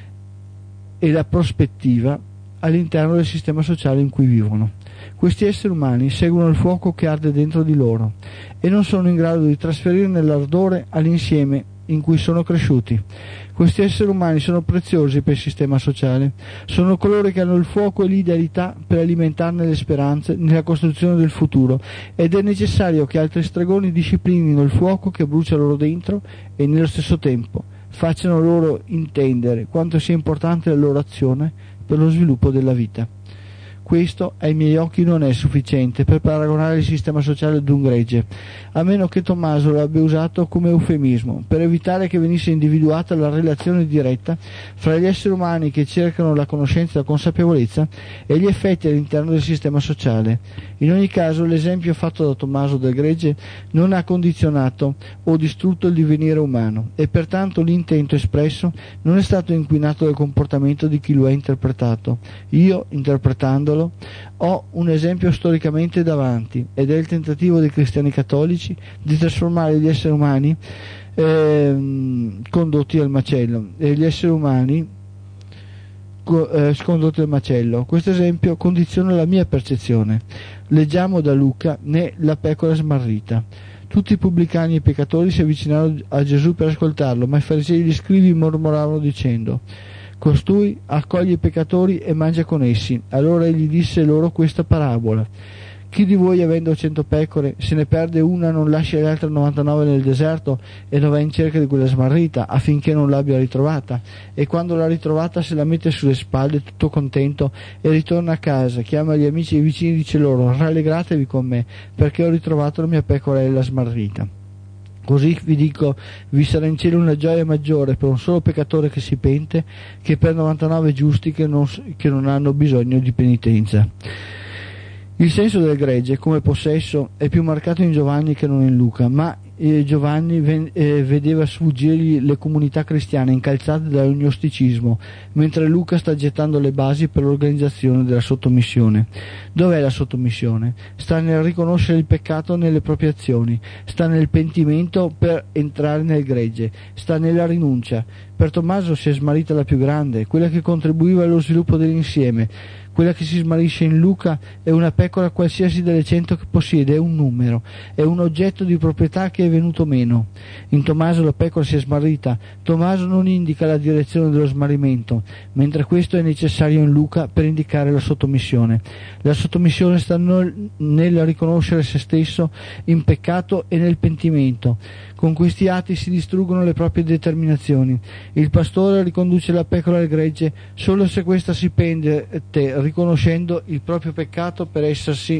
e la prospettiva all'interno del sistema sociale in cui vivono. Questi esseri umani seguono il fuoco che arde dentro di loro e non sono in grado di trasferirne l'ardore all'insieme in cui sono cresciuti. Questi esseri umani sono preziosi per il sistema sociale, sono coloro che hanno il fuoco e l'idealità per alimentarne le speranze nella costruzione del futuro, ed è necessario che altri stregoni disciplinino il fuoco che brucia loro dentro e nello stesso tempo facciano loro intendere quanto sia importante la loro azione per lo sviluppo della vita. Questo, ai miei occhi, non è sufficiente per paragonare il sistema sociale ad un gregge, a meno che Tommaso lo abbia usato come eufemismo, per evitare che venisse individuata la relazione diretta fra gli esseri umani che cercano la conoscenza e la consapevolezza e gli effetti all'interno del sistema sociale. In ogni caso, l'esempio fatto da Tommaso del gregge non ha condizionato o distrutto il divenire umano, e pertanto l'intento espresso non è stato inquinato dal comportamento di chi lo ha interpretato. Io, interpretandolo, ho un esempio storicamente davanti, ed è il tentativo dei cristiani cattolici di trasformare gli esseri umani eh, condotti al macello e gli esseri umani co- eh, scondotti al macello. Questo esempio condiziona la mia percezione. Leggiamo da Luca né la pecora smarrita. Tutti i pubblicani e i peccatori si avvicinarono a Gesù per ascoltarlo, ma i farisei e gli scribi mormoravano dicendo: costui accoglie i peccatori e mangia con essi. Allora egli disse loro questa parabola: chi di voi, avendo cento pecore, se ne perde una, non lascia le altre novantanove nel deserto e non va in cerca di quella smarrita, affinché non l'abbia ritrovata? E quando l'ha ritrovata se la mette sulle spalle tutto contento e ritorna a casa, chiama gli amici e i vicini e dice loro: rallegratevi con me, perché ho ritrovato la mia pecorella smarrita. Così vi dico, vi sarà in cielo una gioia maggiore per un solo peccatore che si pente che per novantanove giusti che non, che non hanno bisogno di penitenza. Il senso del gregge come possesso è più marcato in Giovanni che non in Luca, ma eh, Giovanni ven- eh, vedeva sfuggirgli le comunità cristiane incalzate dall'ognosticismo, mentre Luca sta gettando le basi per l'organizzazione della sottomissione. Dov'è la sottomissione? Sta nel riconoscere il peccato nelle proprie azioni, sta nel pentimento per entrare nel gregge, sta nella rinuncia. Per Tommaso si è smarrita la più grande, quella che contribuiva allo sviluppo dell'insieme. Quella che si smarrisce in Luca è una pecora qualsiasi delle cento che possiede, è un numero, è un oggetto di proprietà che è venuto meno. In Tommaso la pecora si è smarrita. Tommaso non indica la direzione dello smarrimento, mentre questo è necessario in Luca per indicare la sottomissione. La sottomissione sta nel riconoscere se stesso in peccato e nel pentimento. Con questi atti si distruggono le proprie determinazioni. Il pastore riconduce la pecora al gregge solo se questa si pente, riconoscendo il proprio peccato per essersi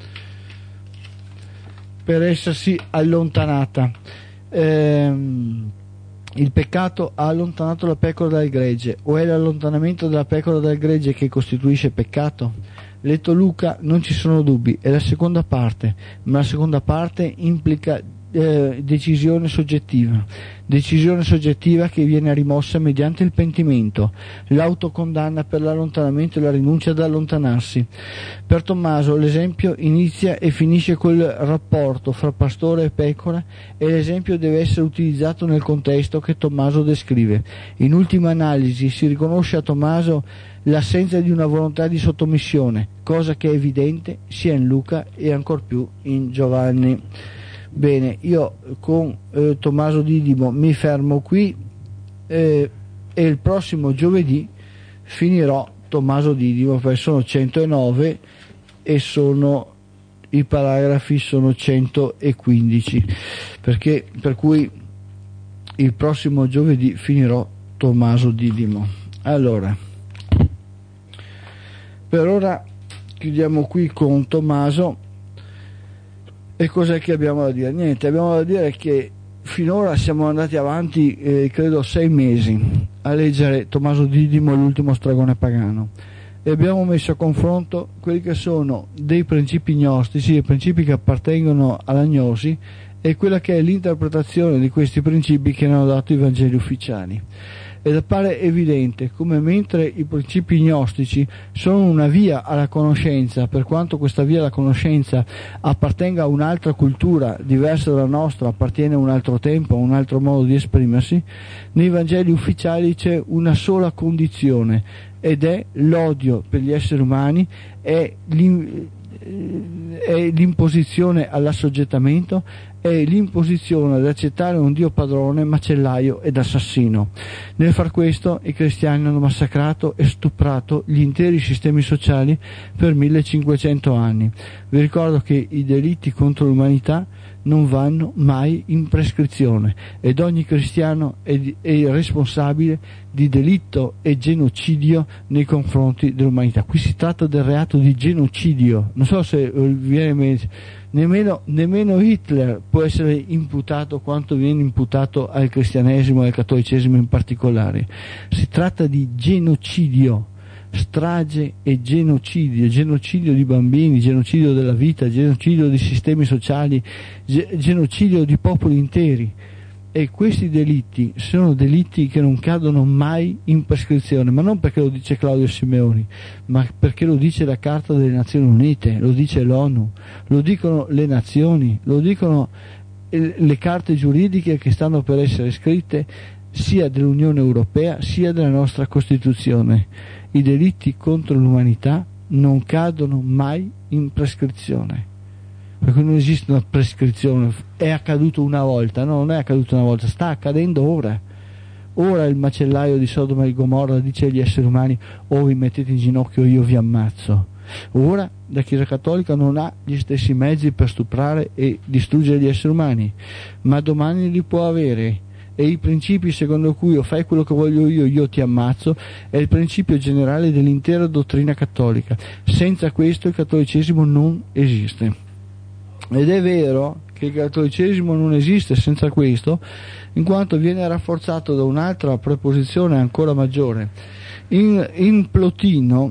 per essersi allontanata. Ehm, il peccato ha allontanato la pecora dal gregge, o è l'allontanamento della pecora dal gregge che costituisce peccato? Letto Luca non ci sono dubbi, è la seconda parte, ma la seconda parte implica Eh, decisione soggettiva, decisione soggettiva che viene rimossa mediante il pentimento, l'autocondanna per l'allontanamento e la rinuncia ad allontanarsi. Per Tommaso l'esempio inizia e finisce col rapporto fra pastore e pecora, e l'esempio deve essere utilizzato nel contesto che Tommaso descrive. In ultima analisi si riconosce a Tommaso l'assenza di una volontà di sottomissione, cosa che è evidente sia in Luca e ancor più in Giovanni. Bene, io con eh, Tommaso Didimo mi fermo qui eh, e il prossimo giovedì finirò Tommaso Didimo, perché sono centonove e sono i paragrafi sono centoquindici, perché per cui il prossimo giovedì finirò Tommaso Didimo. Allora, Per ora chiudiamo qui con Tommaso. E cos'è che abbiamo da dire? Niente, abbiamo da dire che finora siamo andati avanti eh, credo sei mesi a leggere Tommaso Didimo e l'ultimo stregone pagano, e abbiamo messo a confronto quelli che sono dei principi gnostici, dei principi che appartengono alla gnosi, e quella che è l'interpretazione di questi principi che hanno dato i Vangeli ufficiali. Ed appare evidente come mentre i principi gnostici sono una via alla conoscenza, per quanto questa via alla conoscenza appartenga a un'altra cultura diversa dalla nostra, appartiene a un altro tempo, a un altro modo di esprimersi, nei Vangeli ufficiali c'è una sola condizione, ed è l'odio per gli esseri umani, è l'imposizione all'assoggettamento, è l'imposizione ad accettare un Dio padrone, macellaio ed assassino. Nel far questo i cristiani hanno massacrato e stuprato gli interi sistemi sociali per millecinquecento anni. Vi ricordo che i delitti contro l'umanità non vanno mai in prescrizione, ed ogni cristiano è, è responsabile di delitto e genocidio nei confronti dell'umanità. Qui si tratta del reato di genocidio, non so se viene nemmeno, nemmeno Hitler può essere imputato quanto viene imputato al cristianesimo e al cattolicesimo in particolare. Si tratta di genocidio, strage e genocidio, genocidio di bambini, genocidio della vita, genocidio di sistemi sociali, genocidio di popoli interi. E questi delitti sono delitti che non cadono mai in prescrizione, ma non perché lo dice Claudio Simeoni, ma perché lo dice la Carta delle Nazioni Unite, lo dice l'ONU, lo dicono le nazioni, lo dicono le carte giuridiche che stanno per essere scritte sia dell'Unione Europea sia della nostra Costituzione. I delitti contro l'umanità non cadono mai in prescrizione, perché non esiste una prescrizione. È accaduto una volta, no, non è accaduto una volta, sta accadendo ora. Ora il macellaio di Sodoma e Gomorra dice agli esseri umani: o vi mettete in ginocchio o io vi ammazzo. Ora la Chiesa Cattolica non ha gli stessi mezzi per stuprare e distruggere gli esseri umani, ma domani li può avere. E i principi secondo cui o fai quello che voglio io, io ti ammazzo, è il principio generale dell'intera dottrina cattolica. Senza questo il cattolicesimo non esiste. Ed è vero che il cattolicesimo non esiste senza questo, in quanto viene rafforzato da un'altra preposizione ancora maggiore. In, in Plotino,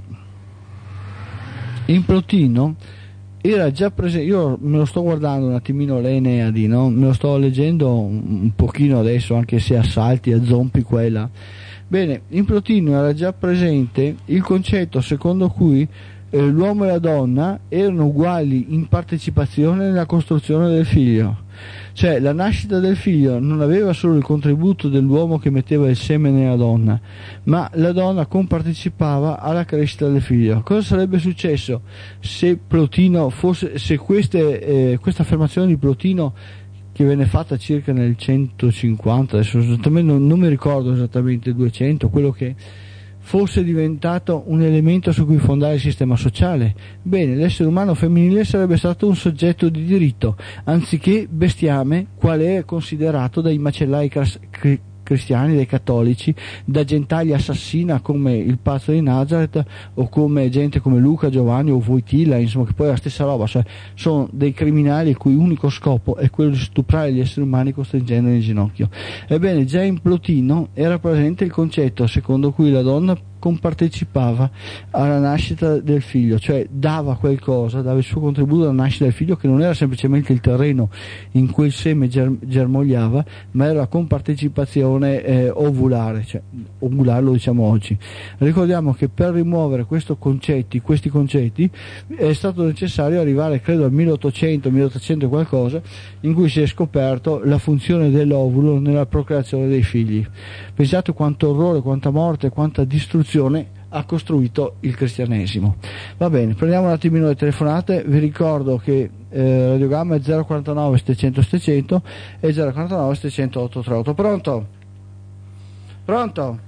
in Plotino era già presente, io me lo sto guardando un attimino le Eneadi, no? Me lo sto leggendo un, un pochino adesso, anche se a salti, a zompi qua e là. Bene, in Plotino era già presente il concetto secondo cui eh, l'uomo e la donna erano uguali in partecipazione nella costruzione del figlio. Cioè la nascita del figlio non aveva solo il contributo dell'uomo che metteva il seme nella donna, ma la donna compartecipava alla crescita del figlio. Cosa sarebbe successo se Plotino fosse, se queste, eh, questa affermazione di Plotino, che venne fatta circa nel centocinquanta, adesso esattamente non, non mi ricordo esattamente, duecento, quello che fosse diventato un elemento su cui fondare il sistema sociale? Bene, l'essere umano femminile sarebbe stato un soggetto di diritto, anziché bestiame, quale è considerato dai macellai cras- cri- cristiani, dai cattolici, da gentaglia assassina come il pazzo di Nazareth, o come gente come Luca, Giovanni o Wojtyla, insomma, che poi è la stessa roba, cioè sono dei criminali il cui unico scopo è quello di stuprare gli esseri umani costringendoli in ginocchio. Ebbene, già in Plotino era presente il concetto secondo cui la donna compartecipava alla nascita del figlio, cioè dava qualcosa, dava il suo contributo alla nascita del figlio, che non era semplicemente il terreno in cui il seme ger- germogliava, ma era la compartecipazione eh, ovulare, cioè ovulare lo diciamo oggi. Ricordiamo che per rimuovere questo concetti, questi concetti è stato necessario arrivare credo al milleottocento milleottocento e qualcosa, in cui si è scoperto la funzione dell'ovulo nella procreazione dei figli. Pensate quanto orrore, quanta morte, quanta distruzione ha costruito il cristianesimo. Va bene, prendiamo un attimino le telefonate. Vi ricordo che eh, radiogramma è zero quarantanove settecento settecento e zero quarantanove settecento ottocentotto. Pronto? Pronto?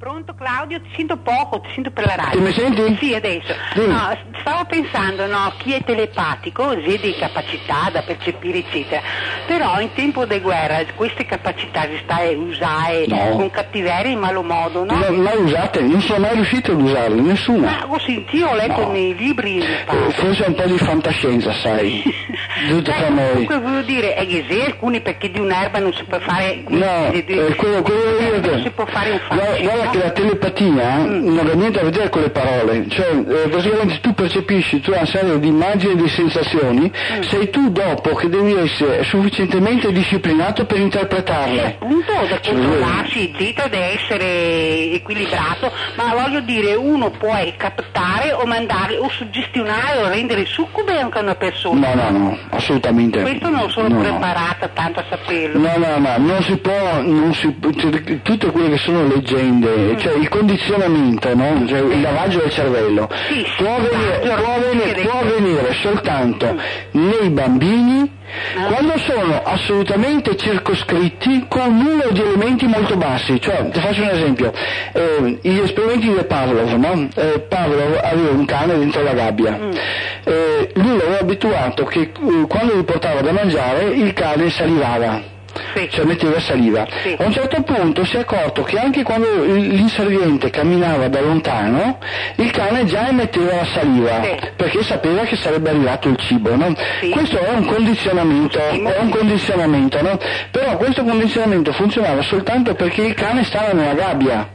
Pronto Claudio, ti sento poco, ti sento per la radio. Ti mi senti? Sì, adesso. Sì. No, stavo pensando, no, chi è telepatico ha delle capacità da percepire, eccetera. Però in tempo di guerra queste capacità si sta a usare no. con cattiveria in malo modo, no? Non mai usate, non sono mai riuscito ad usarle, nessuno. Ma ho sentito, ho letto no. nei libri. Eh, forse un po' di fantascienza, sai. Tutto Sai, tra noi. Comunque voglio dire, è che se alcuni perché di un'erba non si può fare. No, di, di, eh, quello, quello io non si può fare un fatto. Guarda, guarda no? che la telepatia mm. non ha niente a vedere con le parole, cioè eh, praticamente tu percepisci tutta una serie di immagini e di sensazioni, mm. sei tu dopo che devi essere sufficientemente disciplinato per interpretarle. Sì, appunto, da cioè, controllarsi, zitto, da essere equilibrato, ma voglio dire, uno può captare o mandare o suggestionare o rendere succube anche una persona. No, no, no, assolutamente. Questo non sono no, preparata tanto a saperlo. No, no, no, non si può, non si, cioè, tutte quelle che sono leggende, mm. cioè il condizionamento, no? Cioè, il lavaggio del cervello, sì, può, sì, venire, sì, può, venire, sì, può sì. venire soltanto mm. nei bambini ah. quando sono assolutamente circoscritti con un numero di elementi molto bassi. Cioè, ti faccio un esempio, eh, gli esperimenti di Pavlov, no? Eh, Pavlov aveva un cane dentro la gabbia, mm. eh, lui l'aveva abituato che eh, quando gli portava da mangiare il cane salivava. Sì. Cioè metteva saliva. Sì. A un certo punto si è accorto che anche quando l'inserviente camminava da lontano il cane già emetteva la saliva, sì. perché sapeva che sarebbe arrivato il cibo, no? Sì. Questo è un condizionamento, è un condizionamento, no? Però questo condizionamento funzionava soltanto perché il cane stava nella gabbia.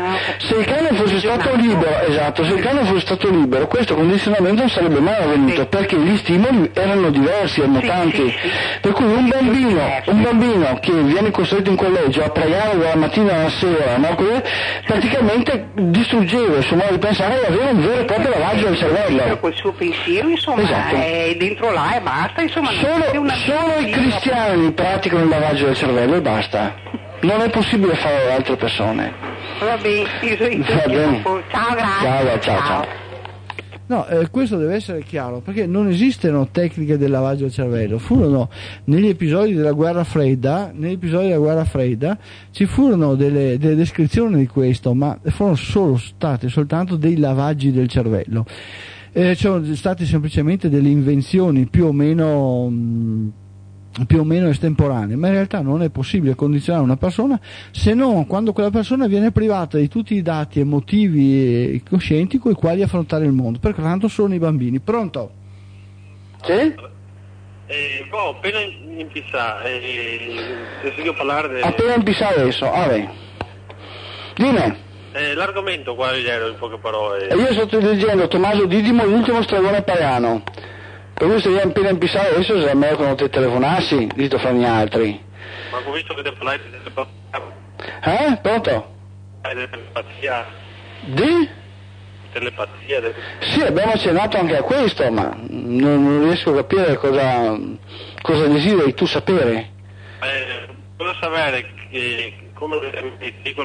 Se il cane fosse stato libero, esatto, se il cane fosse stato libero, questo condizionamento non sarebbe mai avvenuto, sì. perché gli stimoli erano diversi, erano sì, tanti. Sì, sì. Per cui un bambino, un bambino che viene costretto in collegio a pregare dalla mattina alla sera, no? praticamente distruggeva il suo modo di pensare e aveva un vero e proprio lavaggio del cervello. Col suo pensiero, insomma, esatto. è dentro là e basta, insomma. Solo, solo i cristiani praticano il lavaggio del cervello e basta. Non è possibile farlo ad altre persone. Va bene, io sono Va bene. Ciao, grazie. Ciao, ciao, ciao. No, eh, questo deve essere chiaro, perché non esistono tecniche del lavaggio del cervello. Furono negli episodi della guerra fredda, negli episodi della guerra fredda ci furono delle, delle descrizioni di questo, ma furono solo state soltanto dei lavaggi del cervello. Eh, sono state semplicemente delle invenzioni più o meno mh, più o meno estemporanee, ma in realtà non è possibile condizionare una persona se non quando quella persona viene privata di tutti i dati emotivi e coscienti con i quali affrontare il mondo, perché tanto sono i bambini. Pronto? Sì? Eh, boh, appena impissare, eh, sentivo parlare del... Appena impissare adesso, ah beh. Dimmi. Eh, l'argomento quale era in poche parole? E io sto leggendo Tommaso Didimo, l'ultimo stregone pagano. Per cui se io appena impissare adesso sarà meglio che non ti telefonassi, dito fra gli altri. Ma ho visto che te parlare di telepatia. Eh? Pronto? Di telepatia. Di? Telepatia. De... Sì, abbiamo accennato anche a questo, ma non, non riesco a capire cosa, cosa desideri tu sapere. Eh, volevo sapere che, come dico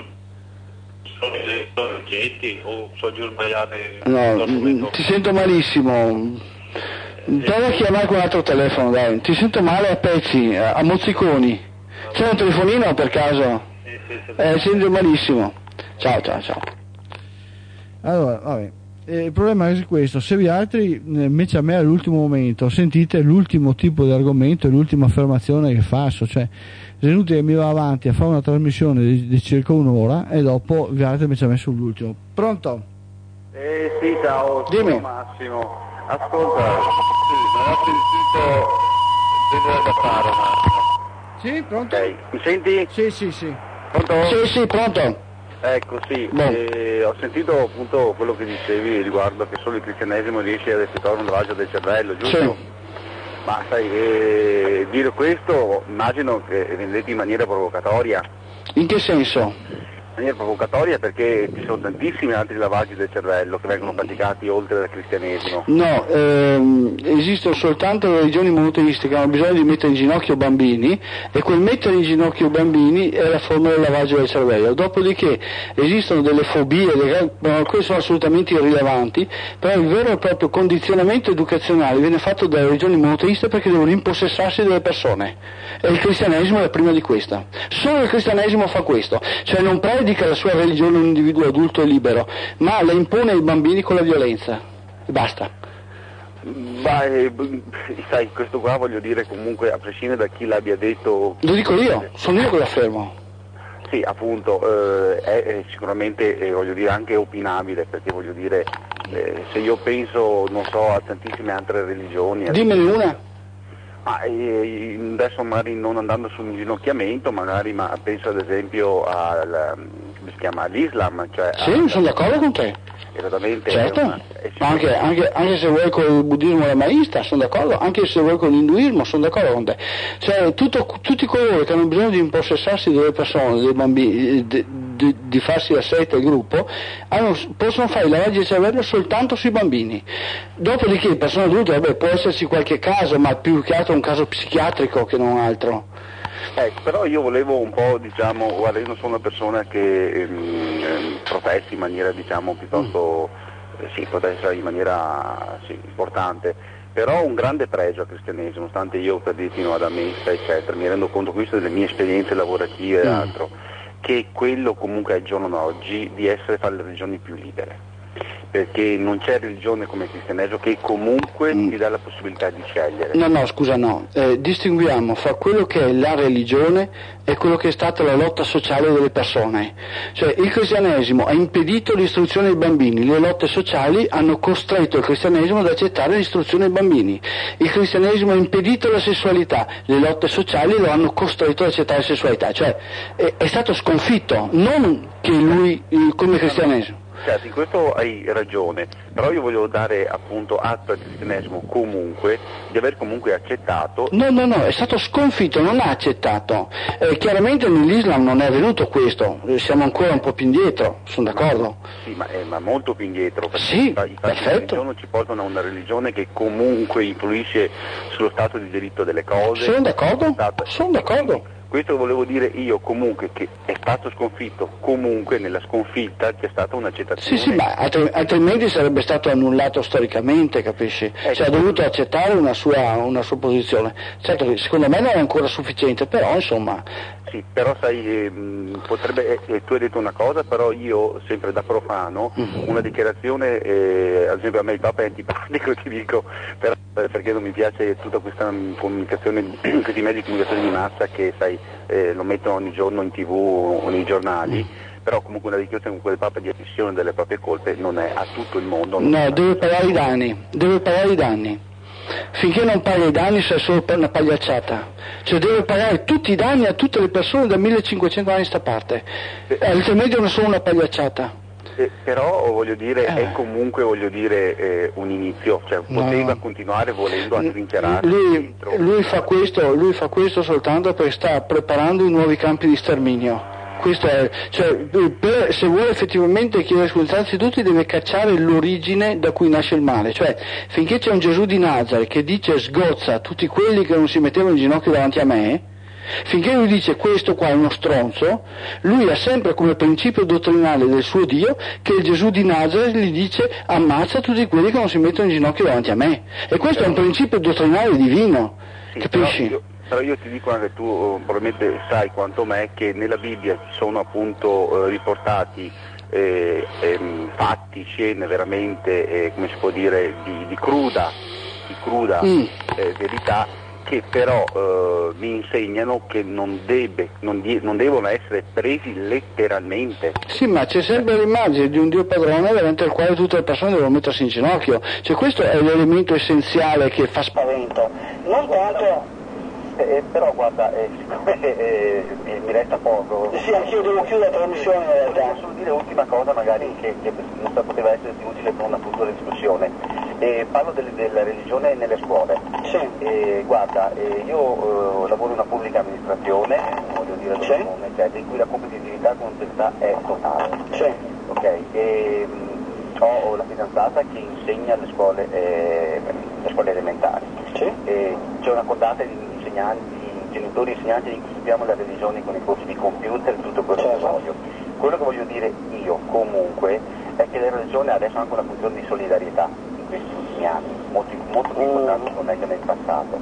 sono i oggetti o sono giù sbagliate. No, ti sento malissimo. Prova a chiamare con un altro telefono, dai. Ti sento male a pezzi, a mozziconi. C'è un telefonino per caso? Sì, sì, sì. Eh, sento malissimo. Ciao, ciao, ciao. Allora, vabbè. Eh, il problema è questo: se vi altri, invece a me all'ultimo momento, sentite l'ultimo tipo di argomento e l'ultima affermazione che faccio, cioè è inutile che mi va avanti a fare una trasmissione di, di circa un'ora e dopo vi altri invece a me sull'ultimo. Pronto? Eh sì, ciao, sono Dimmi. Massimo. Ascolta, sì, non ho sentito vedere da fare un attimo. Sì, pronto? Ok, mi senti? Sì, sì, sì. Pronto? Sì, sì, pronto. Ecco, sì, Boh. eh, ho sentito appunto quello che dicevi riguardo che solo il cristianesimo riesce ad effettuare un lavaggio del cervello, giusto? Sì. Ma sai, eh, dire questo immagino che rendete in maniera provocatoria. In che senso? In maniera provocatoria perché ci sono tantissimi altri lavaggi del cervello che vengono praticati oltre al cristianesimo. No, ehm, esistono soltanto le religioni monoteiste che hanno bisogno di mettere in ginocchio bambini e quel mettere in ginocchio bambini è la forma del lavaggio del cervello. Dopodiché esistono delle fobie, delle, queste sono assolutamente irrilevanti, però il vero e proprio condizionamento educazionale viene fatto dalle religioni monoteiste perché devono impossessarsi delle persone e il cristianesimo è la prima di questa. Solo il cristianesimo fa questo, cioè non predica predica la sua religione un individuo adulto e libero, ma la impone ai bambini con la violenza. E basta. Ma, eh, sai, questo qua voglio dire comunque, a prescindere da chi l'abbia detto... Lo dico io, sono io che lo affermo. Sì, appunto, eh, è, è sicuramente, eh, voglio dire, anche opinabile, perché voglio dire, eh, se io penso, non so, a tantissime altre religioni... Dimmene una. Ma, eh, adesso magari non andando sul inginocchiamento, magari, ma penso ad esempio al, come si chiama, all'Islam. Cioè sì, a, sono d'accordo con te. Esattamente. Certo, una, anche, anche, anche se vuoi con il buddismo lamaista, sono d'accordo, anche se vuoi con l'induismo, sono d'accordo con te. Cioè, tutto, tutti coloro che hanno bisogno di impossessarsi delle persone, dei bambini, di, di, di farsi la setta e il gruppo, hanno, possono fare il lavaggio di cervello soltanto sui bambini. Dopodiché, persone adulte, vabbè, può esserci qualche caso, ma più che altro un caso psichiatrico che non altro. Ecco, però io volevo un po', diciamo, guarda, io non sono una persona che ehm, professi in maniera, diciamo, piuttosto, eh, sì, protesta in maniera sì, importante, però ho un grande pregio al cristianesimo, nonostante io per dirti no, ad ammessa, eccetera, mi rendo conto questo delle mie esperienze lavorative e altro, che quello comunque al giorno d'oggi di essere fra le religioni più libere. Perché non c'è religione come il cristianesimo che comunque mm. ti dà la possibilità di scegliere. No, no, scusa, no. Eh, distinguiamo fra quello che è la religione e quello che è stata la lotta sociale delle persone. Cioè, il cristianesimo ha impedito l'istruzione ai bambini, le lotte sociali hanno costretto il cristianesimo ad accettare l'istruzione ai bambini. Il cristianesimo ha impedito la sessualità, le lotte sociali lo hanno costretto ad accettare la sessualità. Cioè, è, è stato sconfitto, non che lui, come cristianesimo. Certo, in questo hai ragione, però io voglio dare appunto atto al cristianesimo comunque di aver comunque accettato... No, no, no, è stato sconfitto, non ha accettato. Eh, chiaramente nell'Islam non è avvenuto questo, siamo ancora un po' più indietro, sono d'accordo. Sì, ma, eh, ma molto più indietro, perché sì, i fatti perfetto. di religione ci portano a una religione che comunque influisce sullo stato di diritto delle cose. Sono d'accordo, stato... sono d'accordo. Questo volevo dire io comunque, che è stato sconfitto, comunque nella sconfitta c'è stata un'accettazione. Sì, sì, ma altrimenti sarebbe stato annullato storicamente, capisci? Ecco, cioè ha dovuto accettare una sua, una sua posizione. Certo, secondo me non è ancora sufficiente, però insomma... Sì, però sai, eh, potrebbe, eh, tu hai detto una cosa, però io, sempre da profano, mm-hmm. una dichiarazione, eh, ad esempio a me il Papa è antipatico, ti dico, però, perché non mi piace tutta questa comunicazione, questi mezzi di comunicazione di massa che, sai, eh, lo mettono ogni giorno in tv o nei giornali, mm. però comunque una dichiarazione con quel Papa di ammissione delle proprie colpe non è a tutto il mondo. No, deve pagare i danni, deve pagare i danni. Finché non paga i danni è solo per una pagliacciata, cioè deve pagare tutti i danni a tutte le persone da millecinquecento anni a sta parte, eh, altrimenti non sono una pagliacciata. Eh, però voglio dire, eh. è comunque voglio dire eh, un inizio, cioè poteva no. continuare volendo a trincerarsi. Lui, lui, fa questo, lui fa questo soltanto perché sta preparando i nuovi campi di sterminio. Questo è, cioè, per, se vuole effettivamente chiedere scusa, anzitutto deve cacciare l'origine da cui nasce il male, cioè finché c'è un Gesù di Nazareth che dice sgozza tutti quelli che non si mettevano in ginocchio davanti a me, finché lui dice questo qua è uno stronzo, lui ha sempre come principio dottrinale del suo Dio che il Gesù di Nazareth gli dice ammazza tutti quelli che non si mettono in ginocchio davanti a me, e questo è un principio dottrinale divino, sì, capisci? Però io, però io ti dico anche, tu probabilmente sai quanto me, che nella Bibbia ci sono appunto eh, riportati eh, ehm, fatti, scene veramente, eh, come si può dire, di, di cruda, di cruda mm. eh, verità, che però eh, mi insegnano che non, deve, non, di, non devono essere presi letteralmente. Sì, ma c'è sempre l'immagine di un Dio padrone davanti al quale tutte le persone devono mettersi in ginocchio, cioè questo è l'elemento essenziale che fa spavento, non tanto... Eh, però guarda, eh, siccome eh, eh, mi resta poco... Sì, anch'io devo chiudere la trasmissione in realtà. Volevo solo dire l'ultima cosa magari che, che non poteva essere utile per una futura discussione. Eh, parlo del, della religione nelle scuole. Sì. Eh, guarda, eh, io eh, lavoro in una pubblica amministrazione, voglio dire, sì. nome, cioè, in cui la competitività con l'università è totale. Sì. Ok, e, mh, ho la fidanzata che insegna alle scuole, eh, le scuole elementari. Sì. E c'è una cordata di genitori e insegnanti di cui studiamo la religione con i corsi di computer e tutto quello certo. che voglio. Quello che voglio dire io comunque è che la religione ha adesso anche una funzione di solidarietà in questi ultimi anni, molto, molto più importante non è che nel passato.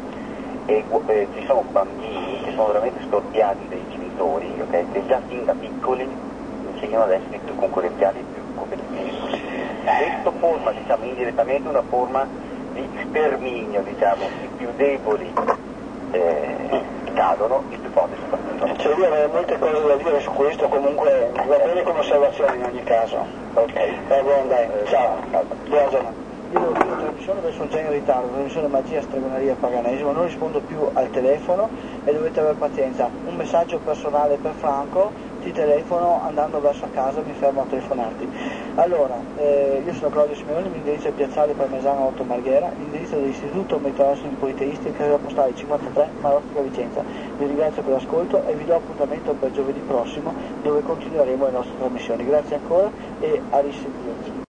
E eh, ci sono bambini che sono veramente storpiati dai genitori, okay, che già fin da piccoli siano ad essere più concorrenziali e più competitivi possibili. Questo forma, diciamo, indirettamente una forma di sterminio, diciamo, i più deboli eh, cadono, i più forti sopravvivono. Cioè io avrei molte cose da dire su questo, comunque va bene come osservazione in ogni caso. Ok. Va buon dai, ciao, buona giornata. Io devo dire, la trasmissione adesso già in ritardo, la trasmissione magia, stregoneria, paganesimo, non rispondo più al telefono e dovete avere pazienza. Un messaggio personale per Franco, ti telefono andando verso a casa, mi fermo a telefonarti. Allora, eh, io sono Claudio Simeoni, l'indirizzo è Piazzale Parmesano otto Marghera, l'indirizzo dell'Istituto Meteorologico Politeisti, casella postale cinquantatré, Marostica Vicenza. Vi ringrazio per l'ascolto e vi do appuntamento per giovedì prossimo dove continueremo le nostre trasmissioni. Grazie ancora e a risentirci.